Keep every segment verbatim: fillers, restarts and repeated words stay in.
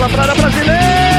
pela Praia Brasileira.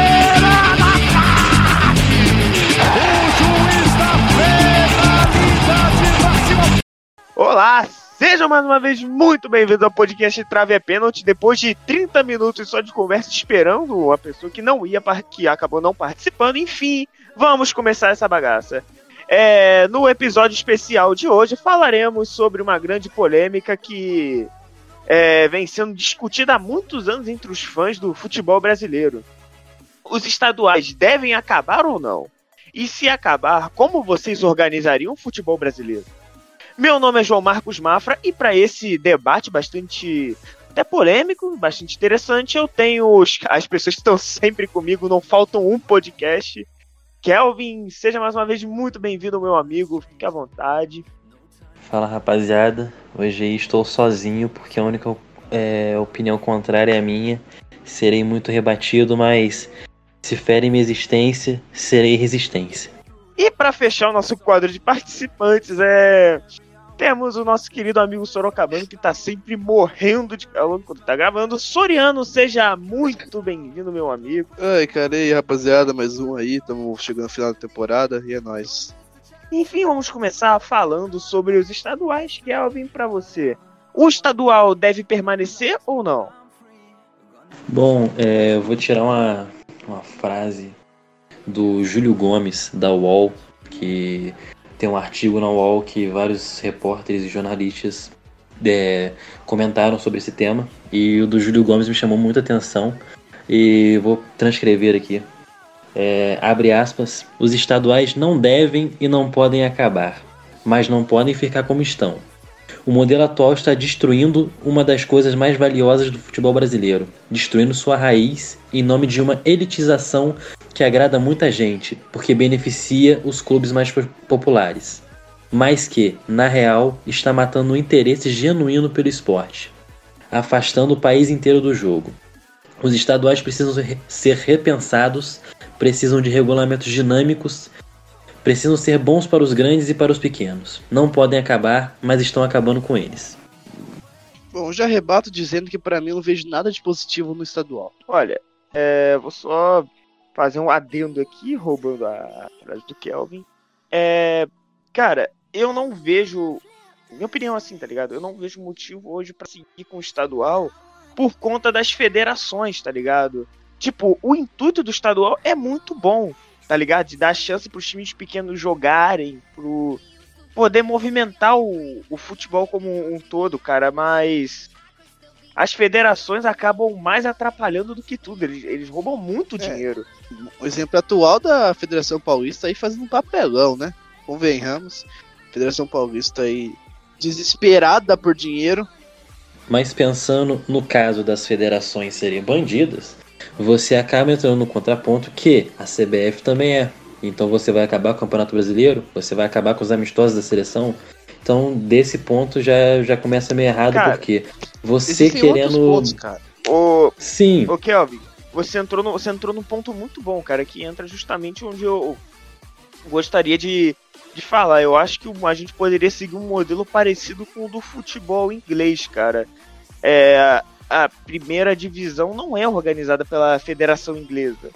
O juiz da penalidade máxima. Olá, sejam mais uma vez muito bem-vindos ao podcast Trave é Pênalti. Depois de trinta minutos só de conversa esperando uma pessoa que não ia, que acabou não participando, enfim, vamos começar essa bagaça. É, no episódio especial de hoje falaremos sobre uma grande polêmica que é, vem sendo discutida há muitos anos entre os fãs do futebol brasileiro. Os estaduais devem acabar ou não? E se acabar, como vocês organizariam o futebol brasileiro? Meu nome é João Marcos Mafra e para esse debate bastante até polêmico, bastante interessante, eu tenho os, as pessoas que estão sempre comigo, não faltam um podcast. Kelvin, seja mais uma vez muito bem-vindo, meu amigo, fique à vontade. Fala, rapaziada, hoje estou sozinho porque a única é, opinião contrária é a minha. Serei muito rebatido, mas se fere minha existência, serei resistência. E para fechar o nosso quadro de participantes, é... temos o nosso querido amigo Sorocabano, que tá sempre morrendo de calor quando tá gravando. Soriano, seja muito bem-vindo, meu amigo. Ai, cara, e aí, rapaziada, mais um aí, estamos chegando no final da temporada e é nóis. Enfim, vamos começar falando sobre os estaduais, Kelvin, pra você. O estadual deve permanecer ou não? Bom, é, eu vou tirar uma, uma frase do Júlio Gomes, da U O L, que tem um artigo na U O L que vários repórteres e jornalistas é, comentaram sobre esse tema, e o do Júlio Gomes me chamou muita atenção e vou transcrever aqui. É, abre aspas, os estaduais não devem e não podem acabar, mas não podem ficar como estão. O modelo atual está destruindo uma das coisas mais valiosas do futebol brasileiro, destruindo sua raiz em nome de uma elitização que agrada muita gente, porque beneficia os clubes mais populares, mas que, na real, está matando o interesse genuíno pelo esporte, afastando o país inteiro do jogo. Os estaduais precisam ser repensados, precisam de regulamentos dinâmicos, precisam ser bons para os grandes e para os pequenos. Não podem acabar, mas estão acabando com eles. Bom, já rebato dizendo que pra mim eu não vejo nada de positivo no estadual. Olha, é, vou só fazer um adendo aqui, roubando a frase do Kelvin. É, cara, eu não vejo, minha opinião assim, tá ligado? Eu não vejo motivo hoje pra seguir com o estadual por conta das federações, tá ligado? Tipo, o intuito do estadual é muito bom, tá ligado? De dar chance pros times pequenos jogarem, pro poder movimentar o, o futebol como um todo, cara, mas as federações acabam mais atrapalhando do que tudo, eles, eles roubam muito É. dinheiro. O exemplo atual da Federação Paulista aí fazendo um papelão, né? Convenhamos, Federação Paulista aí desesperada por dinheiro. Mas pensando no caso das federações serem bandidas, você acaba entrando no contraponto que a C B F também é. Então você vai acabar com o Campeonato Brasileiro, você vai acabar com os amistosos da seleção. Então desse ponto já, já começa meio errado, Cara, porque você Existem querendo... outros pontos, cara. Ô, Sim, ô Kelvin, você entrou, no, você entrou num ponto muito bom, cara, que entra justamente onde eu gostaria de, de falar. Eu acho que a gente poderia seguir um modelo parecido com o do futebol inglês, cara. É, a primeira divisão não é organizada pela Federação Inglesa.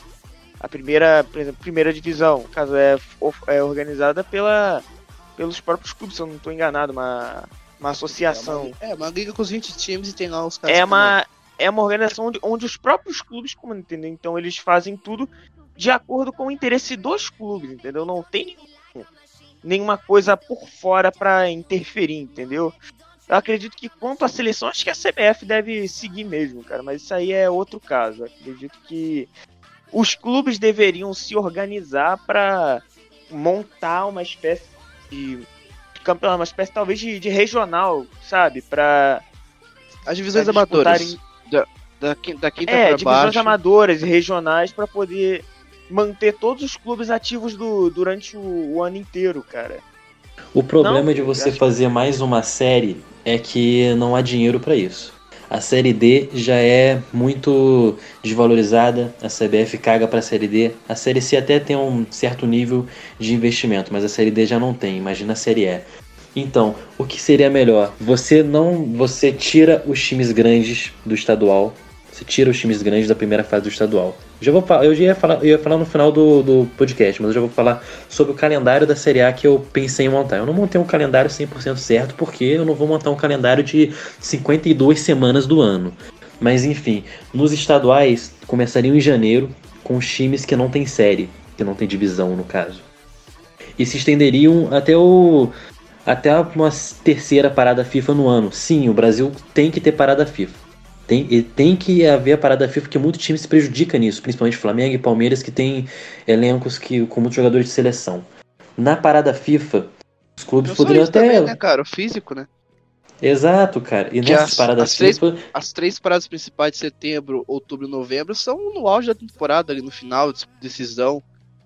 A primeira, por exemplo, primeira divisão, no caso, é, é organizada pela, pelos próprios clubes, se eu não estou enganado, uma, uma associação. É uma, é uma liga com os vinte times e tem lá os caras. É uma, é uma organização onde, onde os próprios clubes comandam, entendeu? Então eles fazem tudo de acordo com o interesse dos clubes, entendeu? Não tem nenhuma coisa por fora para interferir, entendeu? Eu acredito que quanto à seleção, acho que a C B F deve seguir mesmo, cara, mas isso aí é outro caso. Eu acredito que os clubes deveriam se organizar para montar uma espécie de campeonato, uma espécie talvez de, de regional, sabe? Para As divisões pra amadoras. disputarem- Da, da, quin- da quinta É, pra divisões baixo. amadoras e regionais para poder manter todos os clubes ativos do, durante o, o ano inteiro, cara. o problema Não, de você acho- fazer mais uma série é que não há dinheiro para isso. A Série D já é muito desvalorizada, a C B F caga para a Série D. A Série C até tem um certo nível de investimento, mas a Série D já não tem, imagina a Série E. Então, o que seria melhor? Você não, você tira os times grandes do estadual, Você tira os times grandes da primeira fase do estadual. Já vou, eu já ia falar, eu ia falar no final do, do podcast, mas eu já vou falar sobre o calendário da Série A que eu pensei em montar. Eu não montei um calendário cem por cento certo, porque eu não vou montar um calendário de cinquenta e duas semanas do ano. Mas enfim, nos estaduais começariam em janeiro com os times que não tem série, que não tem divisão no caso. E se estenderiam até o até uma terceira parada FIFA no ano. Sim, o Brasil tem que ter parada FIFA. Tem, tem que haver a parada FIFA, porque muito time se prejudica nisso, principalmente Flamengo e Palmeiras, que tem elencos que, com muitos jogadores de seleção. Na parada FIFA, os clubes Não só poderiam isso até... também, né, cara? O físico, né? Exato, cara. E Que nessas as, paradas as, três, FIFA... as três paradas principais de setembro, outubro e novembro são no auge da temporada, ali no final, de decisão.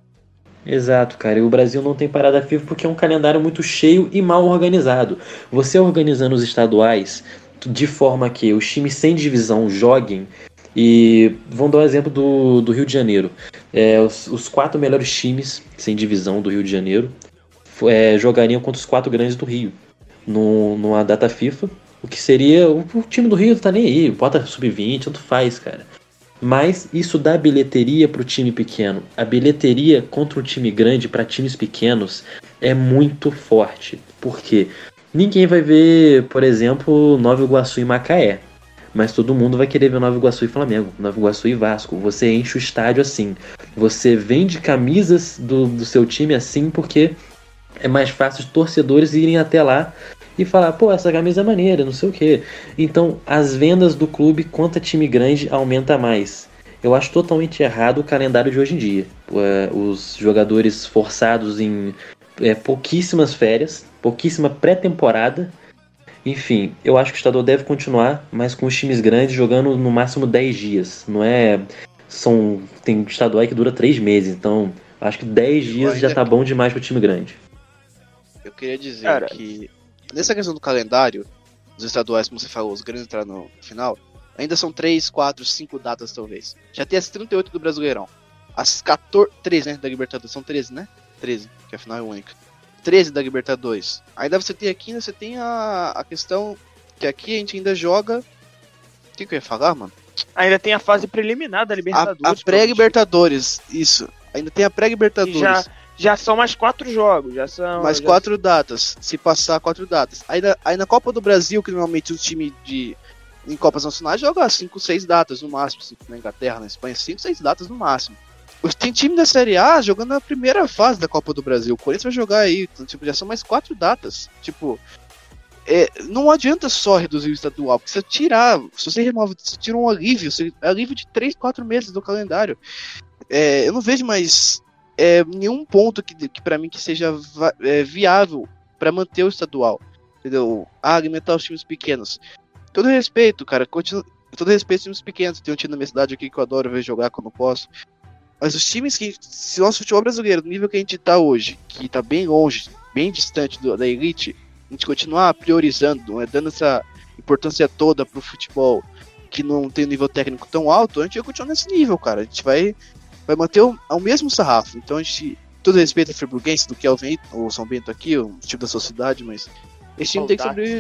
Exato, cara. E o Brasil não tem parada FIFA porque é um calendário muito cheio e mal organizado. Você organizando os estaduais de forma que os times sem divisão joguem, e vamos dar um exemplo do, do Rio de Janeiro. É, os, os quatro melhores times sem divisão do Rio de Janeiro é, jogariam contra os quatro grandes do Rio no, numa data FIFA, o que seria... O, o time do Rio não tá nem aí, bota sub vinte, tanto faz, cara. Mas isso dá bilheteria pro time pequeno. A bilheteria contra um time grande para times pequenos é muito forte. Por quê? Ninguém vai ver, por exemplo, Nova Iguaçu e Macaé. Mas todo mundo vai querer ver Nova Iguaçu e Flamengo, Nova Iguaçu e Vasco. Você enche o estádio assim. Você vende camisas do, do seu time assim porque é mais fácil os torcedores irem até lá e falar, pô, essa camisa é maneira, não sei o quê. Então, as vendas do clube contra time grande aumenta mais. Eu acho totalmente errado o calendário de hoje em dia. Os jogadores forçados em é, pouquíssimas férias, pouquíssima pré-temporada. Enfim, eu acho que o estadual deve continuar, mas com os times grandes jogando no máximo dez dias. Não é... São, tem estadual que dura três meses, então acho que dez dias já tá bom demais pro time grande. Eu queria dizer Cara, que nessa questão do calendário, os estaduais, como você falou, os grandes entraram no final, ainda são três, quatro, cinco datas talvez. Já tem as trinta e oito do Brasileirão. As quatorze, treze, né, da Libertadores, são treze, né? treze, que a final é única. treze da Libertadores. Ainda você tem aqui, você tem a, a questão que aqui a gente ainda joga... O que, que eu ia falar, mano? Ainda tem a fase preliminar da Libertadores. A, a pré-Libertadores, isso. Ainda tem a pré-Libertadores. Já, já são mais quatro jogos. Já são mais já quatro são... datas. Se passar quatro datas. Aí na, aí na Copa do Brasil, que normalmente os times de em Copas Nacionais jogam cinco, seis datas no máximo. Na Inglaterra, na Espanha, cinco, seis datas no máximo. Tem time da Série A jogando na primeira fase da Copa do Brasil. O Corinthians vai jogar aí. Então, tipo, já são mais quatro datas. Tipo... É, não adianta só reduzir o estadual, porque se você tirar, se você remove, você tira um alívio, você, alívio de três, quatro meses do calendário. É, eu não vejo mais é, nenhum ponto que, que para mim que seja é, viável para manter o estadual, entendeu? Ah, alimentar os times pequenos. Todo respeito, cara, continua, todo respeito aos times pequenos. Tem um time na minha cidade aqui que eu adoro ver jogar quando posso. Mas os times que, se o nosso futebol brasileiro, no nível que a gente tá hoje, que tá bem longe, bem distante do, da elite, a gente continuar priorizando, né, dando essa importância toda pro futebol que não tem um nível técnico tão alto, a gente vai continuar nesse nível, cara. A gente vai, vai manter o, o mesmo sarrafo. Então a gente, todo respeito ao Friburguense, do que é o, Vento, o São Bento aqui, o time da sociedade, mas esse time tem que sobreviver.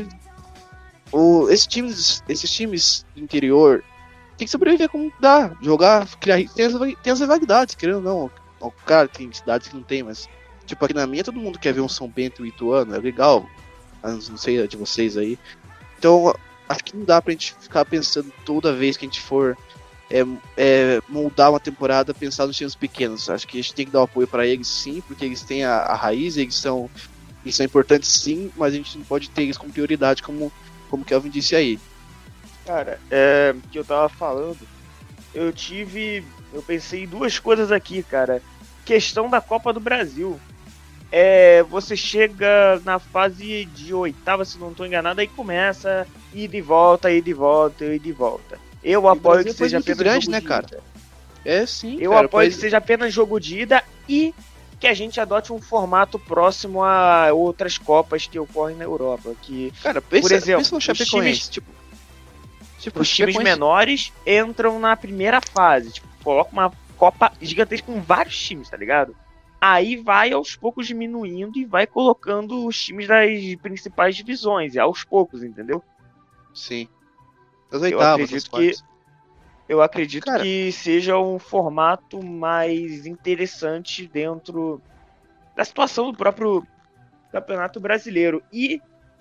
O, esses, times, esses times do interior tem que sobreviver como dá, jogar, criar. Tem as, tem as rivalidades, querendo ou não. O cara tem cidades que não tem, mas tipo, aqui na minha todo mundo quer ver um São Bento e Ituano, é legal. Não sei de vocês aí. Então, acho que não dá pra gente ficar pensando toda vez que a gente for é, é, moldar uma temporada, pensar nos times pequenos. Acho que a gente tem que dar um apoio pra eles sim, porque eles têm a, a raiz, eles são, eles são importantes sim, mas a gente não pode ter eles como prioridade, como, como o Kelvin disse aí. Cara, é, que eu tava falando, eu tive, eu pensei em duas coisas aqui, cara. Questão da Copa do Brasil. É, você chega na fase de oitava, se não estou enganado, aí começa ir de volta, ir de volta, ir de volta. Eu apoio que seja apenas grande, jogo né, de cara? ida. É sim. Eu cara, apoio pois... que seja apenas jogo de ida e que a gente adote um formato próximo a outras copas que ocorrem na Europa. Que, cara, pensa, por exemplo, pensa no os times, tipo, tipo, os times menores entram na primeira fase, tipo, coloca uma copa gigantesca com vários times, tá ligado? Aí vai aos poucos diminuindo e vai colocando os times das principais divisões, e aos poucos, entendeu? Sim. As Eu oitavas, acredito que eu acredito Cara, que seja um formato mais interessante dentro da situação do próprio Campeonato Brasileiro. E,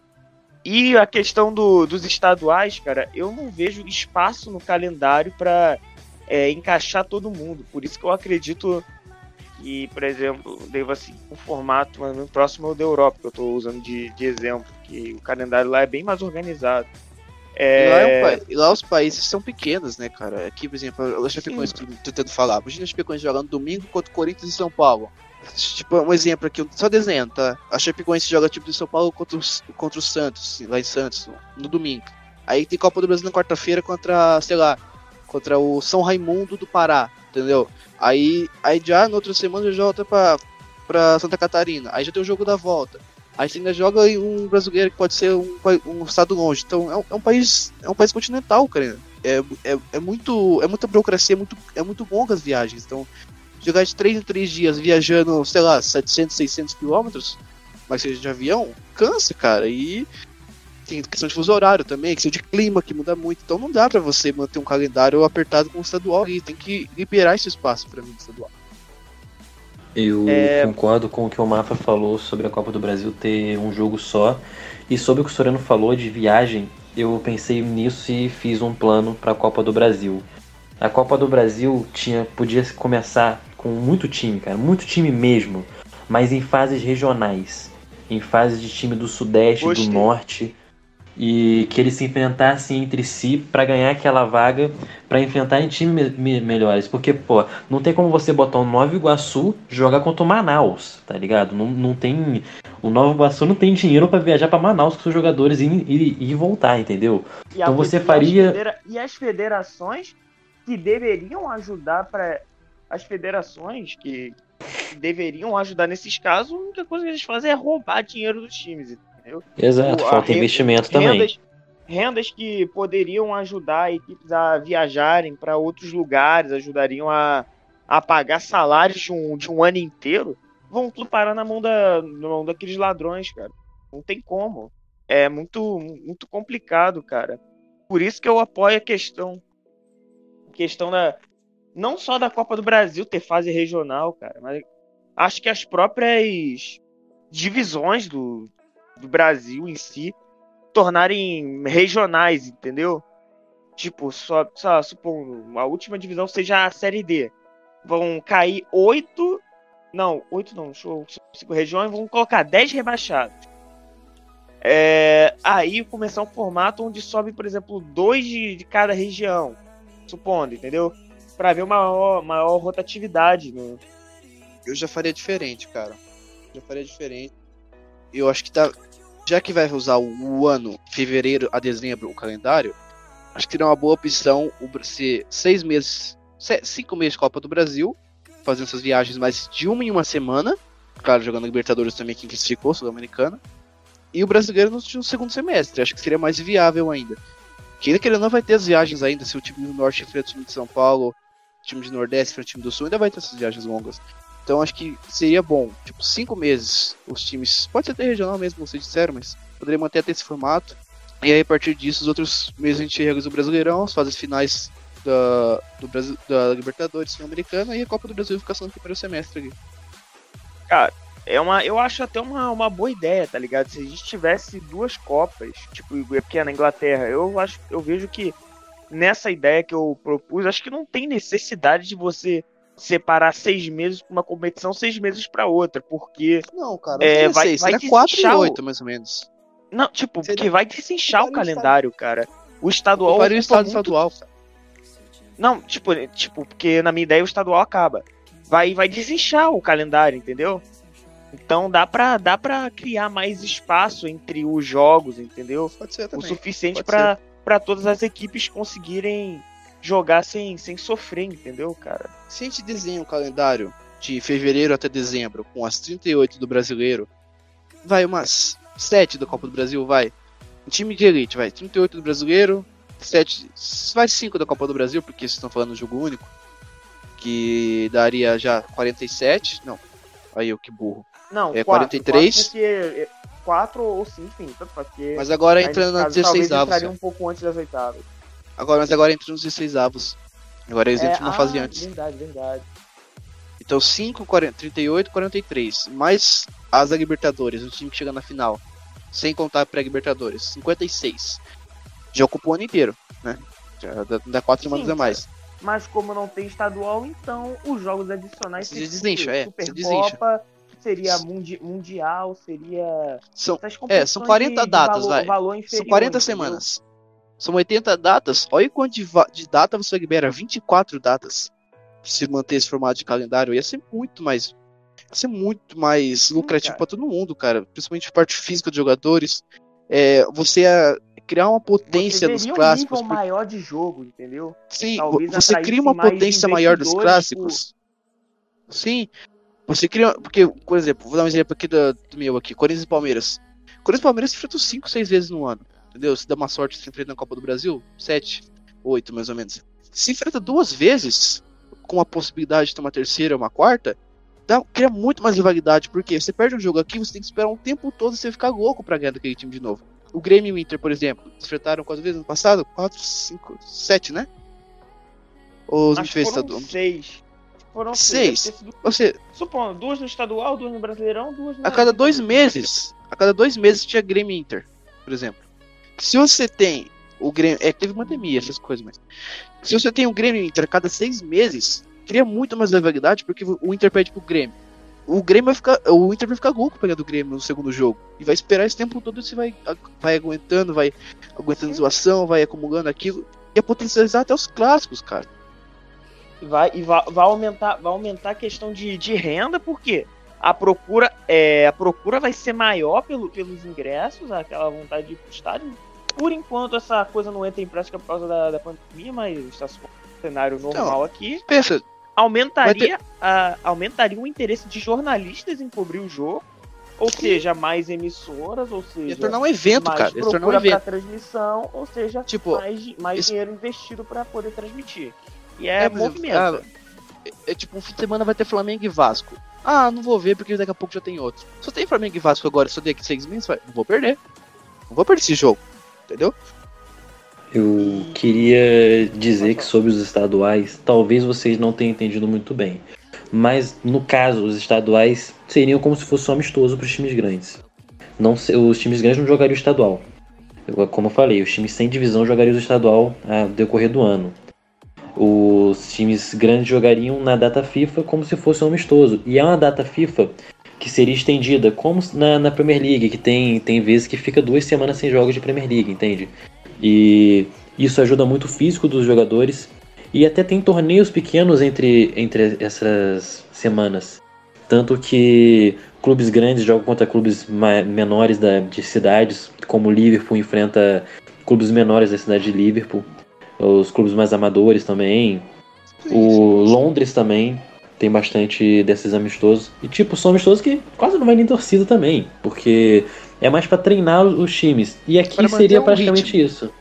e a questão do, dos estaduais, cara, eu não vejo espaço no calendário para é, encaixar todo mundo. Por isso que eu acredito que, por exemplo, devo assim, um formato muito próximo ao da Europa, que eu estou usando de, de exemplo, que o calendário lá é bem mais organizado. É... Lá, é um pa... lá os países são pequenos, né, cara? Aqui, por exemplo, a Chapecoense, que eu tô tentando falar. Imagina a Chapecoense jogando domingo contra o Corinthians e São Paulo. Tipo, um exemplo aqui, só desenho, tá? A Chapecoense joga tipo de São Paulo contra o, contra o Santos, lá em Santos, no domingo. Aí tem Copa do Brasil na quarta-feira contra, sei lá, contra o São Raimundo do Pará, entendeu? Aí, aí já na outra semana já volta pra, pra Santa Catarina. Aí já tem o jogo da volta. Aí você ainda joga um brasileiro que pode ser um, um estado longe. Então é um, é um país é um país continental, cara. É, é, é, muito, é muita burocracia, é muito, é muito longa as viagens. Então, jogar de três em três dias viajando, sei lá, setecentos, seiscentos quilômetros, mas seja de avião, cansa, cara. E tem questão de fuso horário também, questão de clima que muda muito. Então não dá pra você manter um calendário apertado com o estadual e tem que liberar esse espaço pra mim do estadual. Eu É... concordo com o que o Mafa falou sobre a Copa do Brasil ter um jogo só. E sobre o que o Soriano falou de viagem, eu pensei nisso e fiz um plano para a Copa do Brasil. A Copa do Brasil tinha, podia começar com muito time, cara, muito time mesmo, mas em fases regionais, em fases de time do Sudeste, Gostei. do Norte, e que eles se enfrentassem entre si para ganhar aquela vaga, para enfrentarem times me- melhores, porque, pô, não tem como você botar o Nova Iguaçu jogar contra o Manaus, tá ligado? Não, não tem, o Nova Iguaçu não tem dinheiro para viajar para Manaus com seus jogadores e, e, e voltar, entendeu? E Então a- você e as faria... federa- E as federações que deveriam ajudar para as federações que, que deveriam ajudar nesses casos, a única coisa que eles fazem é roubar dinheiro dos times, entendeu? Exato, O- a falta renda- investimento também. rendas, rendas que poderiam ajudar equipes a viajarem para outros lugares, ajudariam a, a pagar salários de um, de um ano inteiro, vão tudo parar na mão, da, na mão daqueles ladrões, cara. Não tem como. É muito, muito complicado, cara. Por isso que eu apoio a questão, questão da, não só da Copa do Brasil ter fase regional, cara, mas acho que as próprias divisões do, do Brasil em si tornarem regionais, entendeu? Tipo, só, só supondo a última divisão seja a Série D. Vão cair oito. Não, oito não, deixa eu, cinco regiões, vão colocar dez rebaixados. É, aí começar um formato onde sobe, por exemplo, dois de, de cada região, supondo, entendeu? Pra ver uma maior, maior rotatividade. Né? Eu já faria diferente, cara. Já faria diferente. Eu acho que tá. Já que vai usar o, o ano, fevereiro a dezembro, o calendário, acho que seria uma boa opção o, ser seis meses, se, cinco meses de Copa do Brasil, fazendo essas viagens mais de uma em uma semana. Claro, jogando Libertadores também, quem classificou, Sul-Americana. E o brasileiro no, no segundo semestre. Acho que seria mais viável ainda. Que ainda querendo não vai ter as viagens ainda, se o time do Norte enfrenta o time de São Paulo, o time de Nordeste enfrenta o time do Sul, ainda vai ter essas viagens longas. Então acho que seria bom, tipo, cinco meses os times, pode ser até regional mesmo, como vocês disseram, mas poderia manter até esse formato. E aí a partir disso, os outros meses a gente realiza o Brasileirão, as fases finais da, do Brasil, da Libertadores Sul-Americana e a Copa do Brasil fica só no primeiro semestre ali. Cara, é uma, eu acho até uma, uma boa ideia, tá ligado? Se a gente tivesse duas Copas, tipo, porque é na Inglaterra, eu acho, eu vejo que nessa ideia que eu propus, acho que não tem necessidade de você separar seis meses para uma competição, seis meses para outra, porque Não, cara, é, não vai, seis, vai seria quatro e desinchar o- oito, mais ou menos. Não, tipo, Seria- porque vai desinchar o Varia o calendário, cara. O estadual Varia o ocupa estado muito- estadual. Não, tipo, tipo, porque na minha ideia o estadual acaba. Vai, vai desinchar o calendário, entendeu? Então dá pra, dá pra criar mais espaço entre os jogos, entendeu? Pode ser O também. suficiente pode pra pra todas as equipes conseguirem jogar sem, sem sofrer, entendeu, cara? Se a gente desenha um calendário de fevereiro até dezembro, com as trinta e oito do brasileiro, vai umas sete da Copa do Brasil, vai. Um time de elite, vai. trinta e oito do brasileiro, sete, vai cinco da Copa do Brasil, porque vocês estão falando de jogo único, que daria já quarenta e sete. Não, aí eu que burro. Não, É, quatro, quarenta e três. quatro porque quatro ou cinco, enfim, tanto faz, porque Mas agora aí, entra nesse na caso, dezesseis talvez avos. entraria um pouco antes das oitavas. Agora, mas agora entra nos dezesseis avos. Agora eles É, entram na ah, fase antes. Verdade, verdade. Então cinco, quarenta, trinta e oito, quarenta e três. Mais as da Libertadores, o time que chega na final. Sem contar a pré-Libertadores. cinquenta e seis. Já ocupou o ano inteiro, né? Já dá, dá quatro semanas Sim, a mais. Mas como não tem estadual, então os jogos adicionais Se deslincha, é, se Supercopa, seria mundi Mundial, seria... São, essas é, são competições quarenta de, datas, de valor, vai. valor inferior, São quarenta entendeu? semanas. São oitenta datas. Olha quanto de, de data você libera. vinte e quatro datas. Se manter esse formato de calendário, ia ser muito mais... Ia ser muito mais lucrativo para todo mundo, cara. Principalmente a parte física dos jogadores. É, você ia criar uma potência Você nos veria um clássicos. nível maior de jogo, entendeu? Sim, Talvez você cria uma mais potência maior dos investidores clássicos. Por... Sim, você cria. Porque, por exemplo, vou dar um exemplo aqui do, do meu aqui: Corinthians e Palmeiras. Corinthians e Palmeiras se enfrentam cinco, seis vezes no ano. Entendeu? Se dá uma sorte, se enfrenta na Copa do Brasil, sete, oito mais ou menos. Se enfrenta duas vezes, com a possibilidade de ter uma terceira ou uma quarta, dá, cria muito mais rivalidade. Porque você perde um jogo aqui, você tem que esperar um tempo todo e você ficar louco pra ganhar daquele time de novo. O Grêmio e o Inter, por exemplo, enfrentaram quantas vezes no passado? quatro, cinco, sete, né? Os Acho que foram estadual. seis. Foram seis. seis. Sido... Ou seja, supondo, duas no estadual, duas no Brasileirão, duas no... a cada dois meses, a cada dois meses tinha Grêmio e Inter, por exemplo. Se você tem o Grêmio... É que teve pandemia, essas coisas, mas... Se você tem o Grêmio e Inter a cada seis meses, cria muito mais rivalidade, porque o Inter perde pro Grêmio. O Grêmio vai ficar... O Inter vai ficar louco pegando o Grêmio no segundo jogo. E vai esperar esse tempo todo e você vai, vai aguentando, vai aguentando zoação, vai acumulando aquilo. E é potencializar até os clássicos, cara. Vai, e vai, vai, aumentar, vai aumentar a questão de, de renda, porque a procura, é, a procura vai ser maior pelo, pelos ingressos, aquela vontade de ir pro estádio. Por enquanto essa coisa não entra em prática por causa da, da pandemia, mas está um cenário normal então, aqui. Pensa, aumentaria, ter... a, aumentaria o interesse de jornalistas em cobrir o jogo, ou Sim. seja, mais emissoras, ou seja, ia tornar um evento, mais cara. procura tornar um evento. para transmissão, ou seja, tipo, mais, mais isso... dinheiro investido para poder transmitir. E é, é movimento. Ah, é, é tipo, um fim de semana vai ter Flamengo e Vasco. Ah, não vou ver porque daqui a pouco já tem outro. Só tem Flamengo e Vasco agora, só daqui seis meses, vai... não vou perder. Não vou perder esse jogo, entendeu? Eu queria dizer que sobre os estaduais, talvez vocês não tenham entendido muito bem. Mas, no caso, os estaduais seriam como se fosse um amistoso para os times grandes. Não, os times grandes não jogariam o estadual. Eu, como eu falei, os times sem divisão jogariam o estadual ao decorrer do ano. Os times grandes jogariam na data FIFA como se fosse um amistoso. E é uma data FIFA que seria estendida, como na, na Premier League, que tem, tem vezes que fica duas semanas sem jogos de Premier League, entende? E isso ajuda muito o físico dos jogadores. E até tem torneios pequenos entre, entre essas semanas. Tanto que clubes grandes jogam contra clubes ma- menores da, de cidades, como o Liverpool enfrenta clubes menores da cidade de Liverpool. Os clubes mais amadores também. O Londres também tem bastante desses amistosos. E tipo, são amistosos que quase não vai nem torcida também. Porque é mais pra treinar os times. E aqui seria um praticamente ritmo. Isso.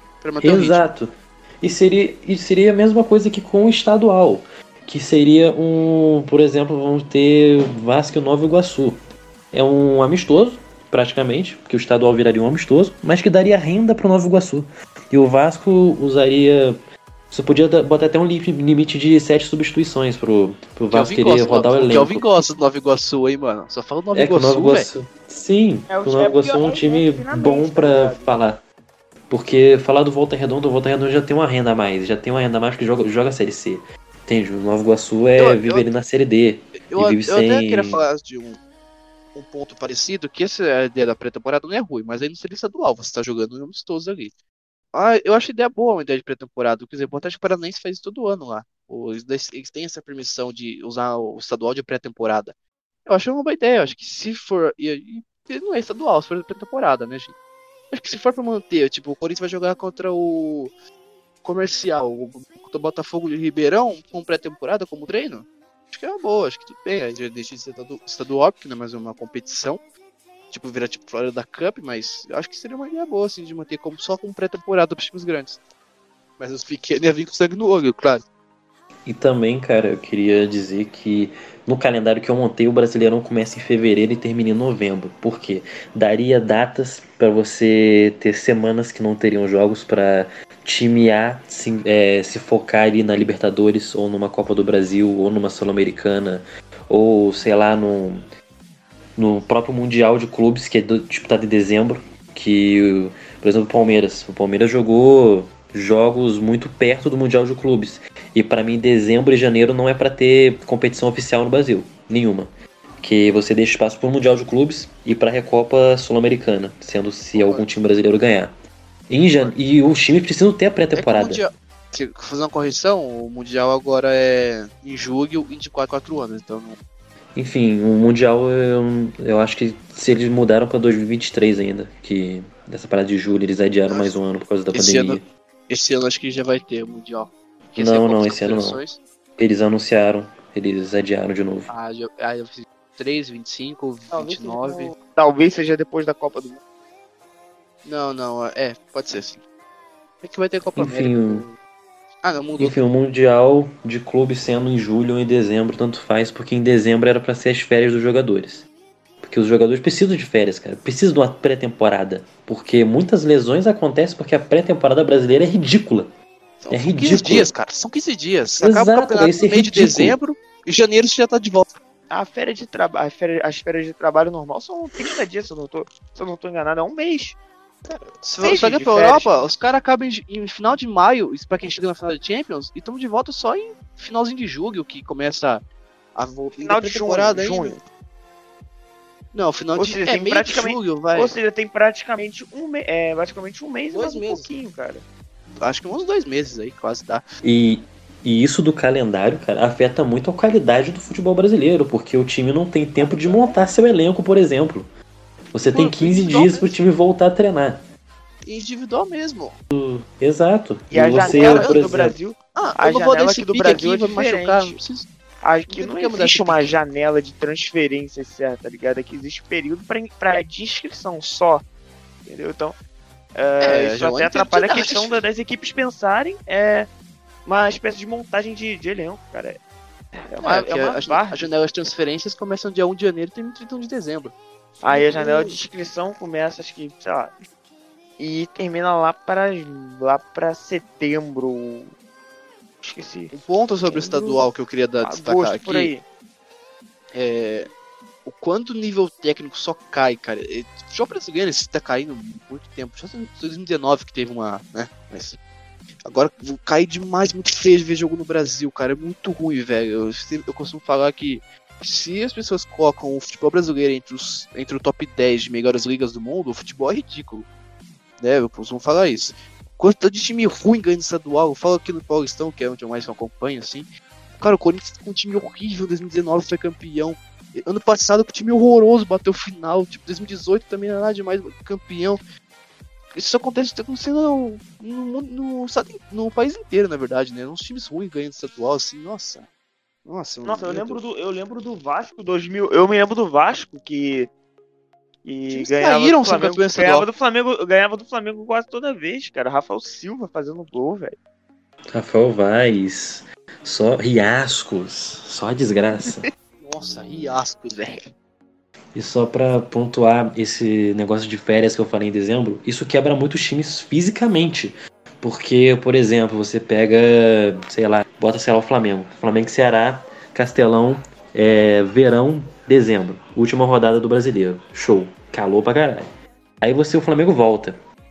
Exato. Um e, seria, e seria a mesma coisa que com o estadual. Que seria um... Por exemplo, vamos ter Vasco e Nova Iguaçu. É um amistoso, praticamente. Porque o estadual viraria um amistoso. Mas que daria renda pro Nova Iguaçu. E o Vasco usaria... Você podia botar até um limite de sete substituições pro, pro Vasco querer rodar o elenco. O Kelvin gosta do Nova Iguaçu, hein, mano? Só fala o Nova é Iguaçu, Nova Iguaçu Sim, é, o Nova Iguaçu é um time é bom pra falar. Porque falar do Volta Redonda, o Volta Redonda já tem uma renda a mais. Já tem uma renda a mais que joga, joga a Série C. Entende? O Nova Iguaçu é, eu, vive eu, ali na Série D. Eu, e vive eu sem... até queria falar de um, um ponto parecido, que essa ideia da pré-temporada não é ruim, mas aí não seria estadual, você tá jogando um amistoso ali. Ah, eu acho a ideia boa uma ideia de pré-temporada. Quer dizer, o Atlético Paranaense faz isso todo ano lá. Eles têm essa permissão de usar o estadual de pré-temporada. Eu acho uma boa ideia. Eu acho que se for. E, e não é estadual, se for pré-temporada, né, gente? Acho que se for pra manter, tipo, o Corinthians vai jogar contra o Comercial, contra o Botafogo de Ribeirão, com pré-temporada como treino. Acho que é uma boa, acho que tudo bem. Aí já deixa de ser estadual, porque não é mais uma competição. Tipo, virar tipo Florida Cup, mas eu acho que seria uma ideia boa, assim, de manter como, só como pré-temporada para os times grandes. Mas os pequenos iam vir com sangue no olho, claro. E também, cara, eu queria dizer que no calendário que eu montei, o Brasileirão começa em fevereiro e termina em novembro. Por quê? Daria datas para você ter semanas que não teriam jogos para time A se, é, se focar ali na Libertadores, ou numa Copa do Brasil, ou numa Sul-Americana, ou sei lá, no, no próprio Mundial de Clubes, que é disputado em dezembro, que, por exemplo, o Palmeiras. O Palmeiras jogou jogos muito perto do Mundial de Clubes. E para mim, dezembro e janeiro não é para ter competição oficial no Brasil. Nenhuma. Que você deixa espaço para o Mundial de Clubes e para a Recopa Sul-Americana, sendo se algum time brasileiro ganhar. E, jan... e os times precisam ter a pré-temporada. É mundial... Se fazer uma correção, o Mundial agora é em julho e de quatro, quatro anos. Então não... Enfim, o Mundial eu, eu acho que se eles mudaram para dois mil e vinte e três ainda, que dessa parada de julho eles adiaram mais um ano por causa da esse pandemia. Ano, esse ano acho que já vai ter o Mundial. Porque não, não, esse ano não. Eles anunciaram, eles adiaram de novo. Ah, eu, ah, eu fiz três, vinte e cinco, vinte e nove. Talvez, talvez seja depois da Copa do Mundo. Não, não, é, pode ser sim. É que vai ter Copa Enfim, América. Ah, não mudou. Enfim, o Mundial de clube sendo em julho ou em dezembro, tanto faz, porque em dezembro era pra ser as férias dos jogadores. Porque os jogadores precisam de férias, cara. Precisam de uma pré-temporada. Porque muitas lesões acontecem porque a pré-temporada brasileira é ridícula. São, é são ridículo. quinze dias, cara. São quinze dias. Exato, acaba o campeonato esse no meio de ridículo. dezembro e janeiro você já tá de volta. A férias de trabalho, as férias de trabalho normal são trinta dias, se eu não tô, se eu não tô enganado, é um mês. Se você olhar pra Europa, os caras acabam em, em final de maio, isso pra quem chega na final de Champions, e estamos de volta só em finalzinho de julho, que começa a volta. Final de junho, junho. Não, final ou de seja, é, tem meio praticamente, de julho, vai. Ou seja, tem praticamente um, me, é, praticamente um mês e mais um meses. pouquinho, cara. Acho que uns dois meses aí, quase dá. E, e isso do calendário, cara, afeta muito a qualidade do futebol brasileiro, porque o time não tem tempo de montar seu elenco, por exemplo. Você tem quinze dias pro time voltar a treinar. Individual mesmo. Exato. E, e a você, janela por do exemplo, Brasil... Ah, a eu não vou janela desse aqui do pique Brasil aqui, é vai machucar. diferente. Não preciso... Aqui não não quero existe mudar uma esse janela de transferência certa, tá ligado? Aqui existe período pra, pra de inscrição só. Entendeu? Então, é, É, isso já até não atrapalha a entendi questão nada. da- das equipes pensarem é, uma espécie de montagem de, de elenco, cara. É uma, É, é porque uma as, barra. as janelas de transferências começam dia um de janeiro e terminam trinta e um de dezembro. Aí a janela de inscrição começa, acho que, sei lá, e termina lá para lá para setembro. Esqueci. Um ponto sobre o estadual que eu queria dar, destacar Agosto, por aqui aí. é o quanto o nível técnico só cai, cara. O futebol brasileiro está caindo há muito tempo. Já em dois mil e dezenove que teve uma, né? Mas agora cai demais, muito feio de ver jogo no Brasil, cara. É muito ruim, velho. Eu, sempre- eu costumo falar que se as pessoas colocam o futebol brasileiro entre, os, entre o top dez de melhores ligas do mundo, o futebol é ridículo. Né? Eu costumo falar isso. Quanto de time ruim ganhando estadual, eu falo aqui no Paulistão, que é onde eu mais acompanho, assim. Cara, o Corinthians com um time horrível, em dois mil e dezenove foi campeão. Ano passado com um time horroroso, bateu final. Tipo, dois mil e dezoito também não era nada demais, campeão. Isso acontece tá acontecendo no, no, no, no país inteiro, na verdade, né? Uns times ruins ganhando estadual, assim, nossa. Nossa, Nossa, eu meu lembro Deus. do eu lembro do Vasco dois mil. Eu me lembro do Vasco que que Times ganhava caíram do sem Flamengo, campeão estadual. ganhava do Flamengo, ganhava do Flamengo quase toda vez, cara. Rafael Silva fazendo gol, velho. Rafael Vaz, só riascos, só desgraça. Nossa, riascos, velho. E só pra pontuar esse negócio de férias que eu falei em dezembro, isso quebra muito os times fisicamente. Porque, por exemplo, você pega, sei lá, bota, sei lá, o Flamengo. Flamengo e Ceará, Castelão, é, verão, dezembro. Última rodada do Brasileiro. Show. Calor pra caralho. Aí você, o Flamengo volta.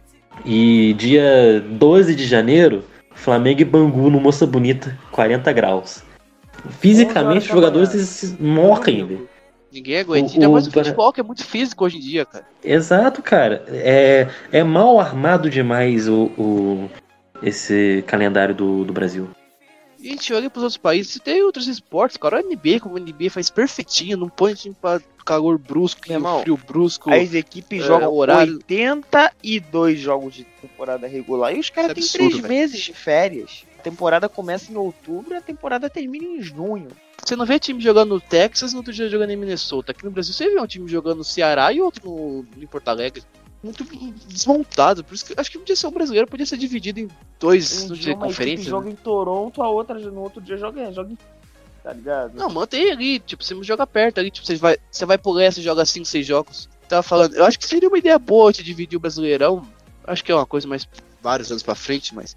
E dia doze de janeiro, Flamengo e Bangu no Moça Bonita, quarenta graus. Fisicamente, os jogadores se morrem, velho. Ninguém aguenta. O- Ainda mais o- o futebol, que é muito físico hoje em dia, cara. Exato, cara. É, é mal armado demais o, o- esse calendário do, do Brasil. E a gente olha pros outros países, tem outros esportes, cara. O N B A, como o N B A faz perfeitinho, não põe time pra calor brusco, Meu irmão, frio brusco. As equipes é, jogam horário. oitenta e dois jogos de temporada regular e os caras têm Isso é absurdo, três velho. meses de férias. A temporada começa em outubro e a temporada termina em junho. Você não vê time jogando no Texas e no outro dia jogando em Minnesota. Aqui no Brasil você vê um time jogando no Ceará e outro no, em Porto Alegre. Muito desmontado. Por isso que acho que podia ser o brasileiro, podia ser dividido em dois Um no dia dia de uma equipe conferência. joga Né? em Toronto, a outra no outro dia joga, joga em... Tá ligado? Não, mantém ali, tipo, você joga perto ali, tipo, você vai, você vai pro leste e joga cinco, seis jogos. Tava falando, eu acho que seria uma ideia boa de dividir o Brasileirão. Acho que é uma coisa mais vários anos pra frente, mas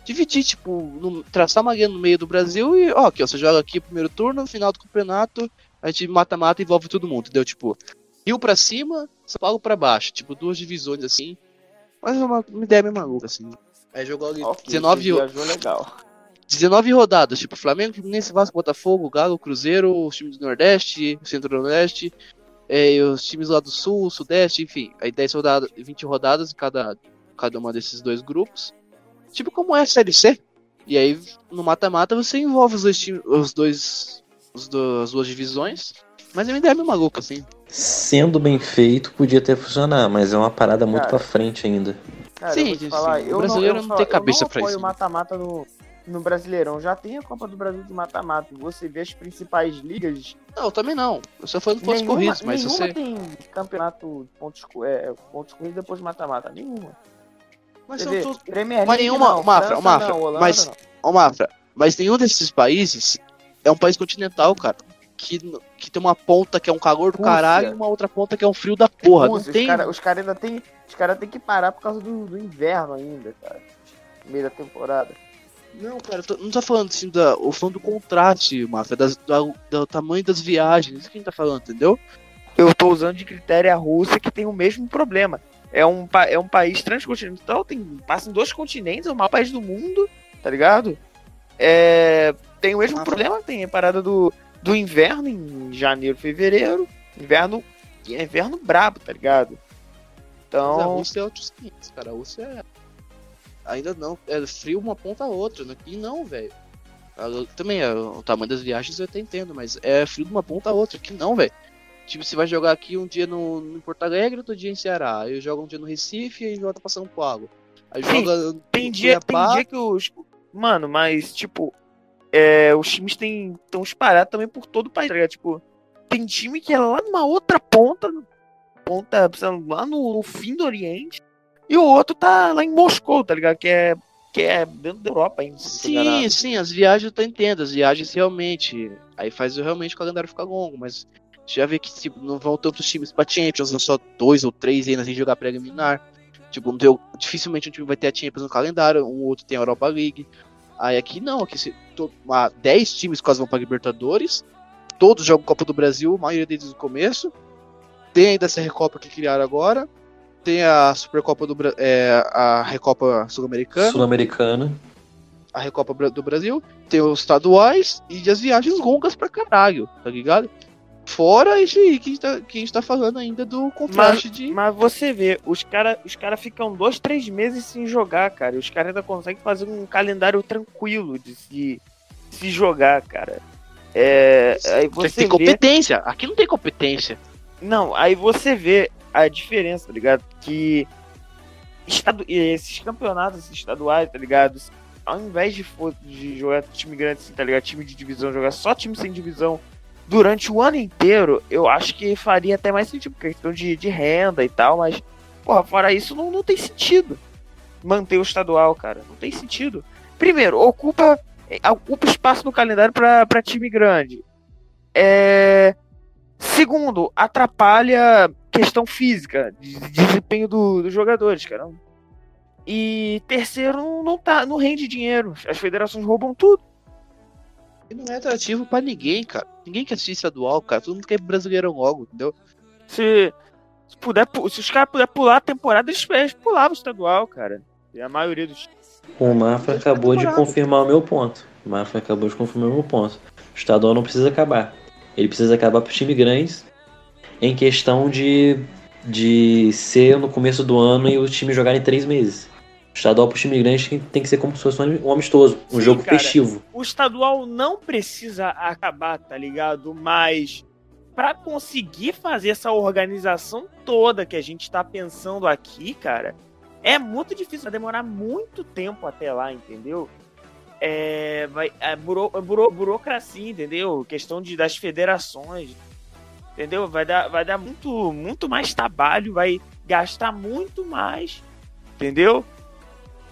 dividir, tipo, no, traçar uma linha no meio do Brasil e, ó, aqui, ó, você joga aqui primeiro turno, no final do campeonato, a gente mata-mata e envolve todo mundo, entendeu? Tipo, Rio pra cima, São Paulo pra baixo, tipo, duas divisões assim. Mas é uma, uma ideia meio maluca, assim. Aí jogou ali Ok, dezenove, legal. dezenove rodadas, tipo, Flamengo, Fluminense, Vasco, Botafogo, Galo, Cruzeiro, os times do Nordeste, Centro-Oeste, é, os times lá do Sul, Sudeste, enfim. Aí dez rodadas, vinte rodadas em cada, cada uma desses dois grupos. Tipo como é a Série C. E aí, no mata-mata, você envolve os dois times, os dois, os do, as duas divisões. Mas é uma ideia meio maluca, assim. Sendo bem feito, podia até funcionar, mas é uma parada muito Cara, pra frente ainda. Cara, Sim, eu vou te falar, sim. eu O brasileiro não, eu não tem falo- cabeça eu pra não isso. apoio mata-mata no, no Brasileirão. Já tem a Copa do Brasil de mata-mata. Você vê as principais ligas. Não, também não. Eu só falando de pontos Nenhuma, corridos, mas nenhuma você. tem campeonato de pontos, co- é, pontos corridos depois de mata-mata. Nenhuma. Mas Você são vê, todos. Premier Mas League nenhuma. não, Mafra, França Mafra, não, Holanda mas. não. Ó, Mafra, mas nenhum desses países é um país continental, cara. Que, que tem uma ponta que é um calor do Rússia. caralho e uma outra ponta que é um frio da porra. Rússia, não tem. Os caras os cara ainda tem, os cara tem que parar por causa do, do inverno ainda, cara. No meio da temporada. Não, cara, eu tô- não tá falando assim da. Eu falando do contraste, Mafra, das, da- do tamanho das viagens. Isso que a gente tá falando, entendeu? Eu tô usando de critério a Rússia, que tem o mesmo problema. É um, pa- é um país transcontinental, tem, passa em dois continentes, é o maior país do mundo, tá ligado? É, tem o mesmo Ah, problema, tem a parada do, do inverno em janeiro, fevereiro. Inverno, é inverno brabo, tá ligado? Mas a Então, Rússia é outros quinhentos, cara. A Rússia é. Ainda não. É frio uma ponta a outra. Aqui não, velho. Ah, também é, o tamanho das viagens eu até entendo, mas é frio de uma ponta a outra. Aqui não, velho. Tipo, você vai jogar aqui um dia no, no Porto Alegre, outro dia em Ceará. Aí joga um dia no Recife e volta pra São Paulo. Aí Sim, joga. tem no dia, tem Cuiabá. dia que os. Mano, mas, tipo, é, os times estão espalhados também por todo o país, tá ligado? Tipo, tem time que é lá numa outra ponta, ponta, sei lá, lá no, no fim do Oriente, e o outro tá lá em Moscou, tá ligado? Que é, que é dentro da Europa ainda. se não tô Sim, enganado. sim, as viagens eu tô entendendo. As viagens realmente. Aí faz realmente o calendário ficar longo, mas. Já vê que tipo, não vão tantos times pra Champions, não só dois ou três ainda sem jogar preliminar. Tipo, não deu, dificilmente um time vai ter a Champions no calendário, um outro tem a Europa League. Aí aqui não, aqui se, to, ah, dez times quase vão pra Libertadores, todos jogam Copa do Brasil, a maioria deles no começo. Tem ainda essa Recopa que criaram agora, tem a Supercopa do Brasil, é, a Recopa Sul-Americana, Sul-Americana. a Recopa Bra- do Brasil, tem os estaduais e as viagens longas pra caralho, tá ligado? Fora isso aí que a gente tá, que a gente tá falando ainda do contraste de. Mas você vê, os caras os cara ficam dois, três meses sem jogar, cara. E os caras ainda conseguem fazer um calendário tranquilo de se, se jogar, cara. É, aí Você você tem vê... competência. Aqui não tem competência. Não, aí você vê a diferença, tá ligado? Que estadu... esses campeonatos esses estaduais, tá ligado? Ao invés de, for... de jogar time grande assim, tá ligado? Time de divisão, jogar só time sem divisão durante o ano inteiro, eu acho que faria até mais sentido, questão de, de renda e tal, mas, porra, fora isso, não, não tem sentido manter o estadual, cara. Não tem sentido. Primeiro, ocupa, ocupa espaço no calendário pra, pra time grande. É... Segundo, atrapalha questão física, de desempenho do, dos jogadores, cara. E terceiro, não, não, tá, não rende dinheiro. As federações roubam tudo. E não é atrativo pra ninguém, cara. Ninguém quer assistir estadual, cara. Todo mundo quer brasileiro logo, entendeu? Se, se, puder, se os caras puderem pular a temporada, eles, eles pulavam o estadual, cara. E a maioria dos. O Mafra acabou de confirmar o meu ponto. O Mafra acabou de confirmar o meu ponto. O estadual não precisa acabar. Ele precisa acabar para os times grandes em questão de, de ser no começo do ano e os times jogarem três meses. O estadual para os times grandes tem que ser como se fosse um amistoso, um Sim, jogo cara, festivo. O estadual não precisa acabar, tá ligado? Mas para conseguir fazer essa organização toda que a gente tá pensando aqui, cara, é muito difícil, vai demorar muito tempo até lá, entendeu? É, vai, é buro, buro, burocracia, entendeu? Questão de, das federações, entendeu? Vai dar, vai dar muito, muito mais trabalho, vai gastar muito mais, entendeu?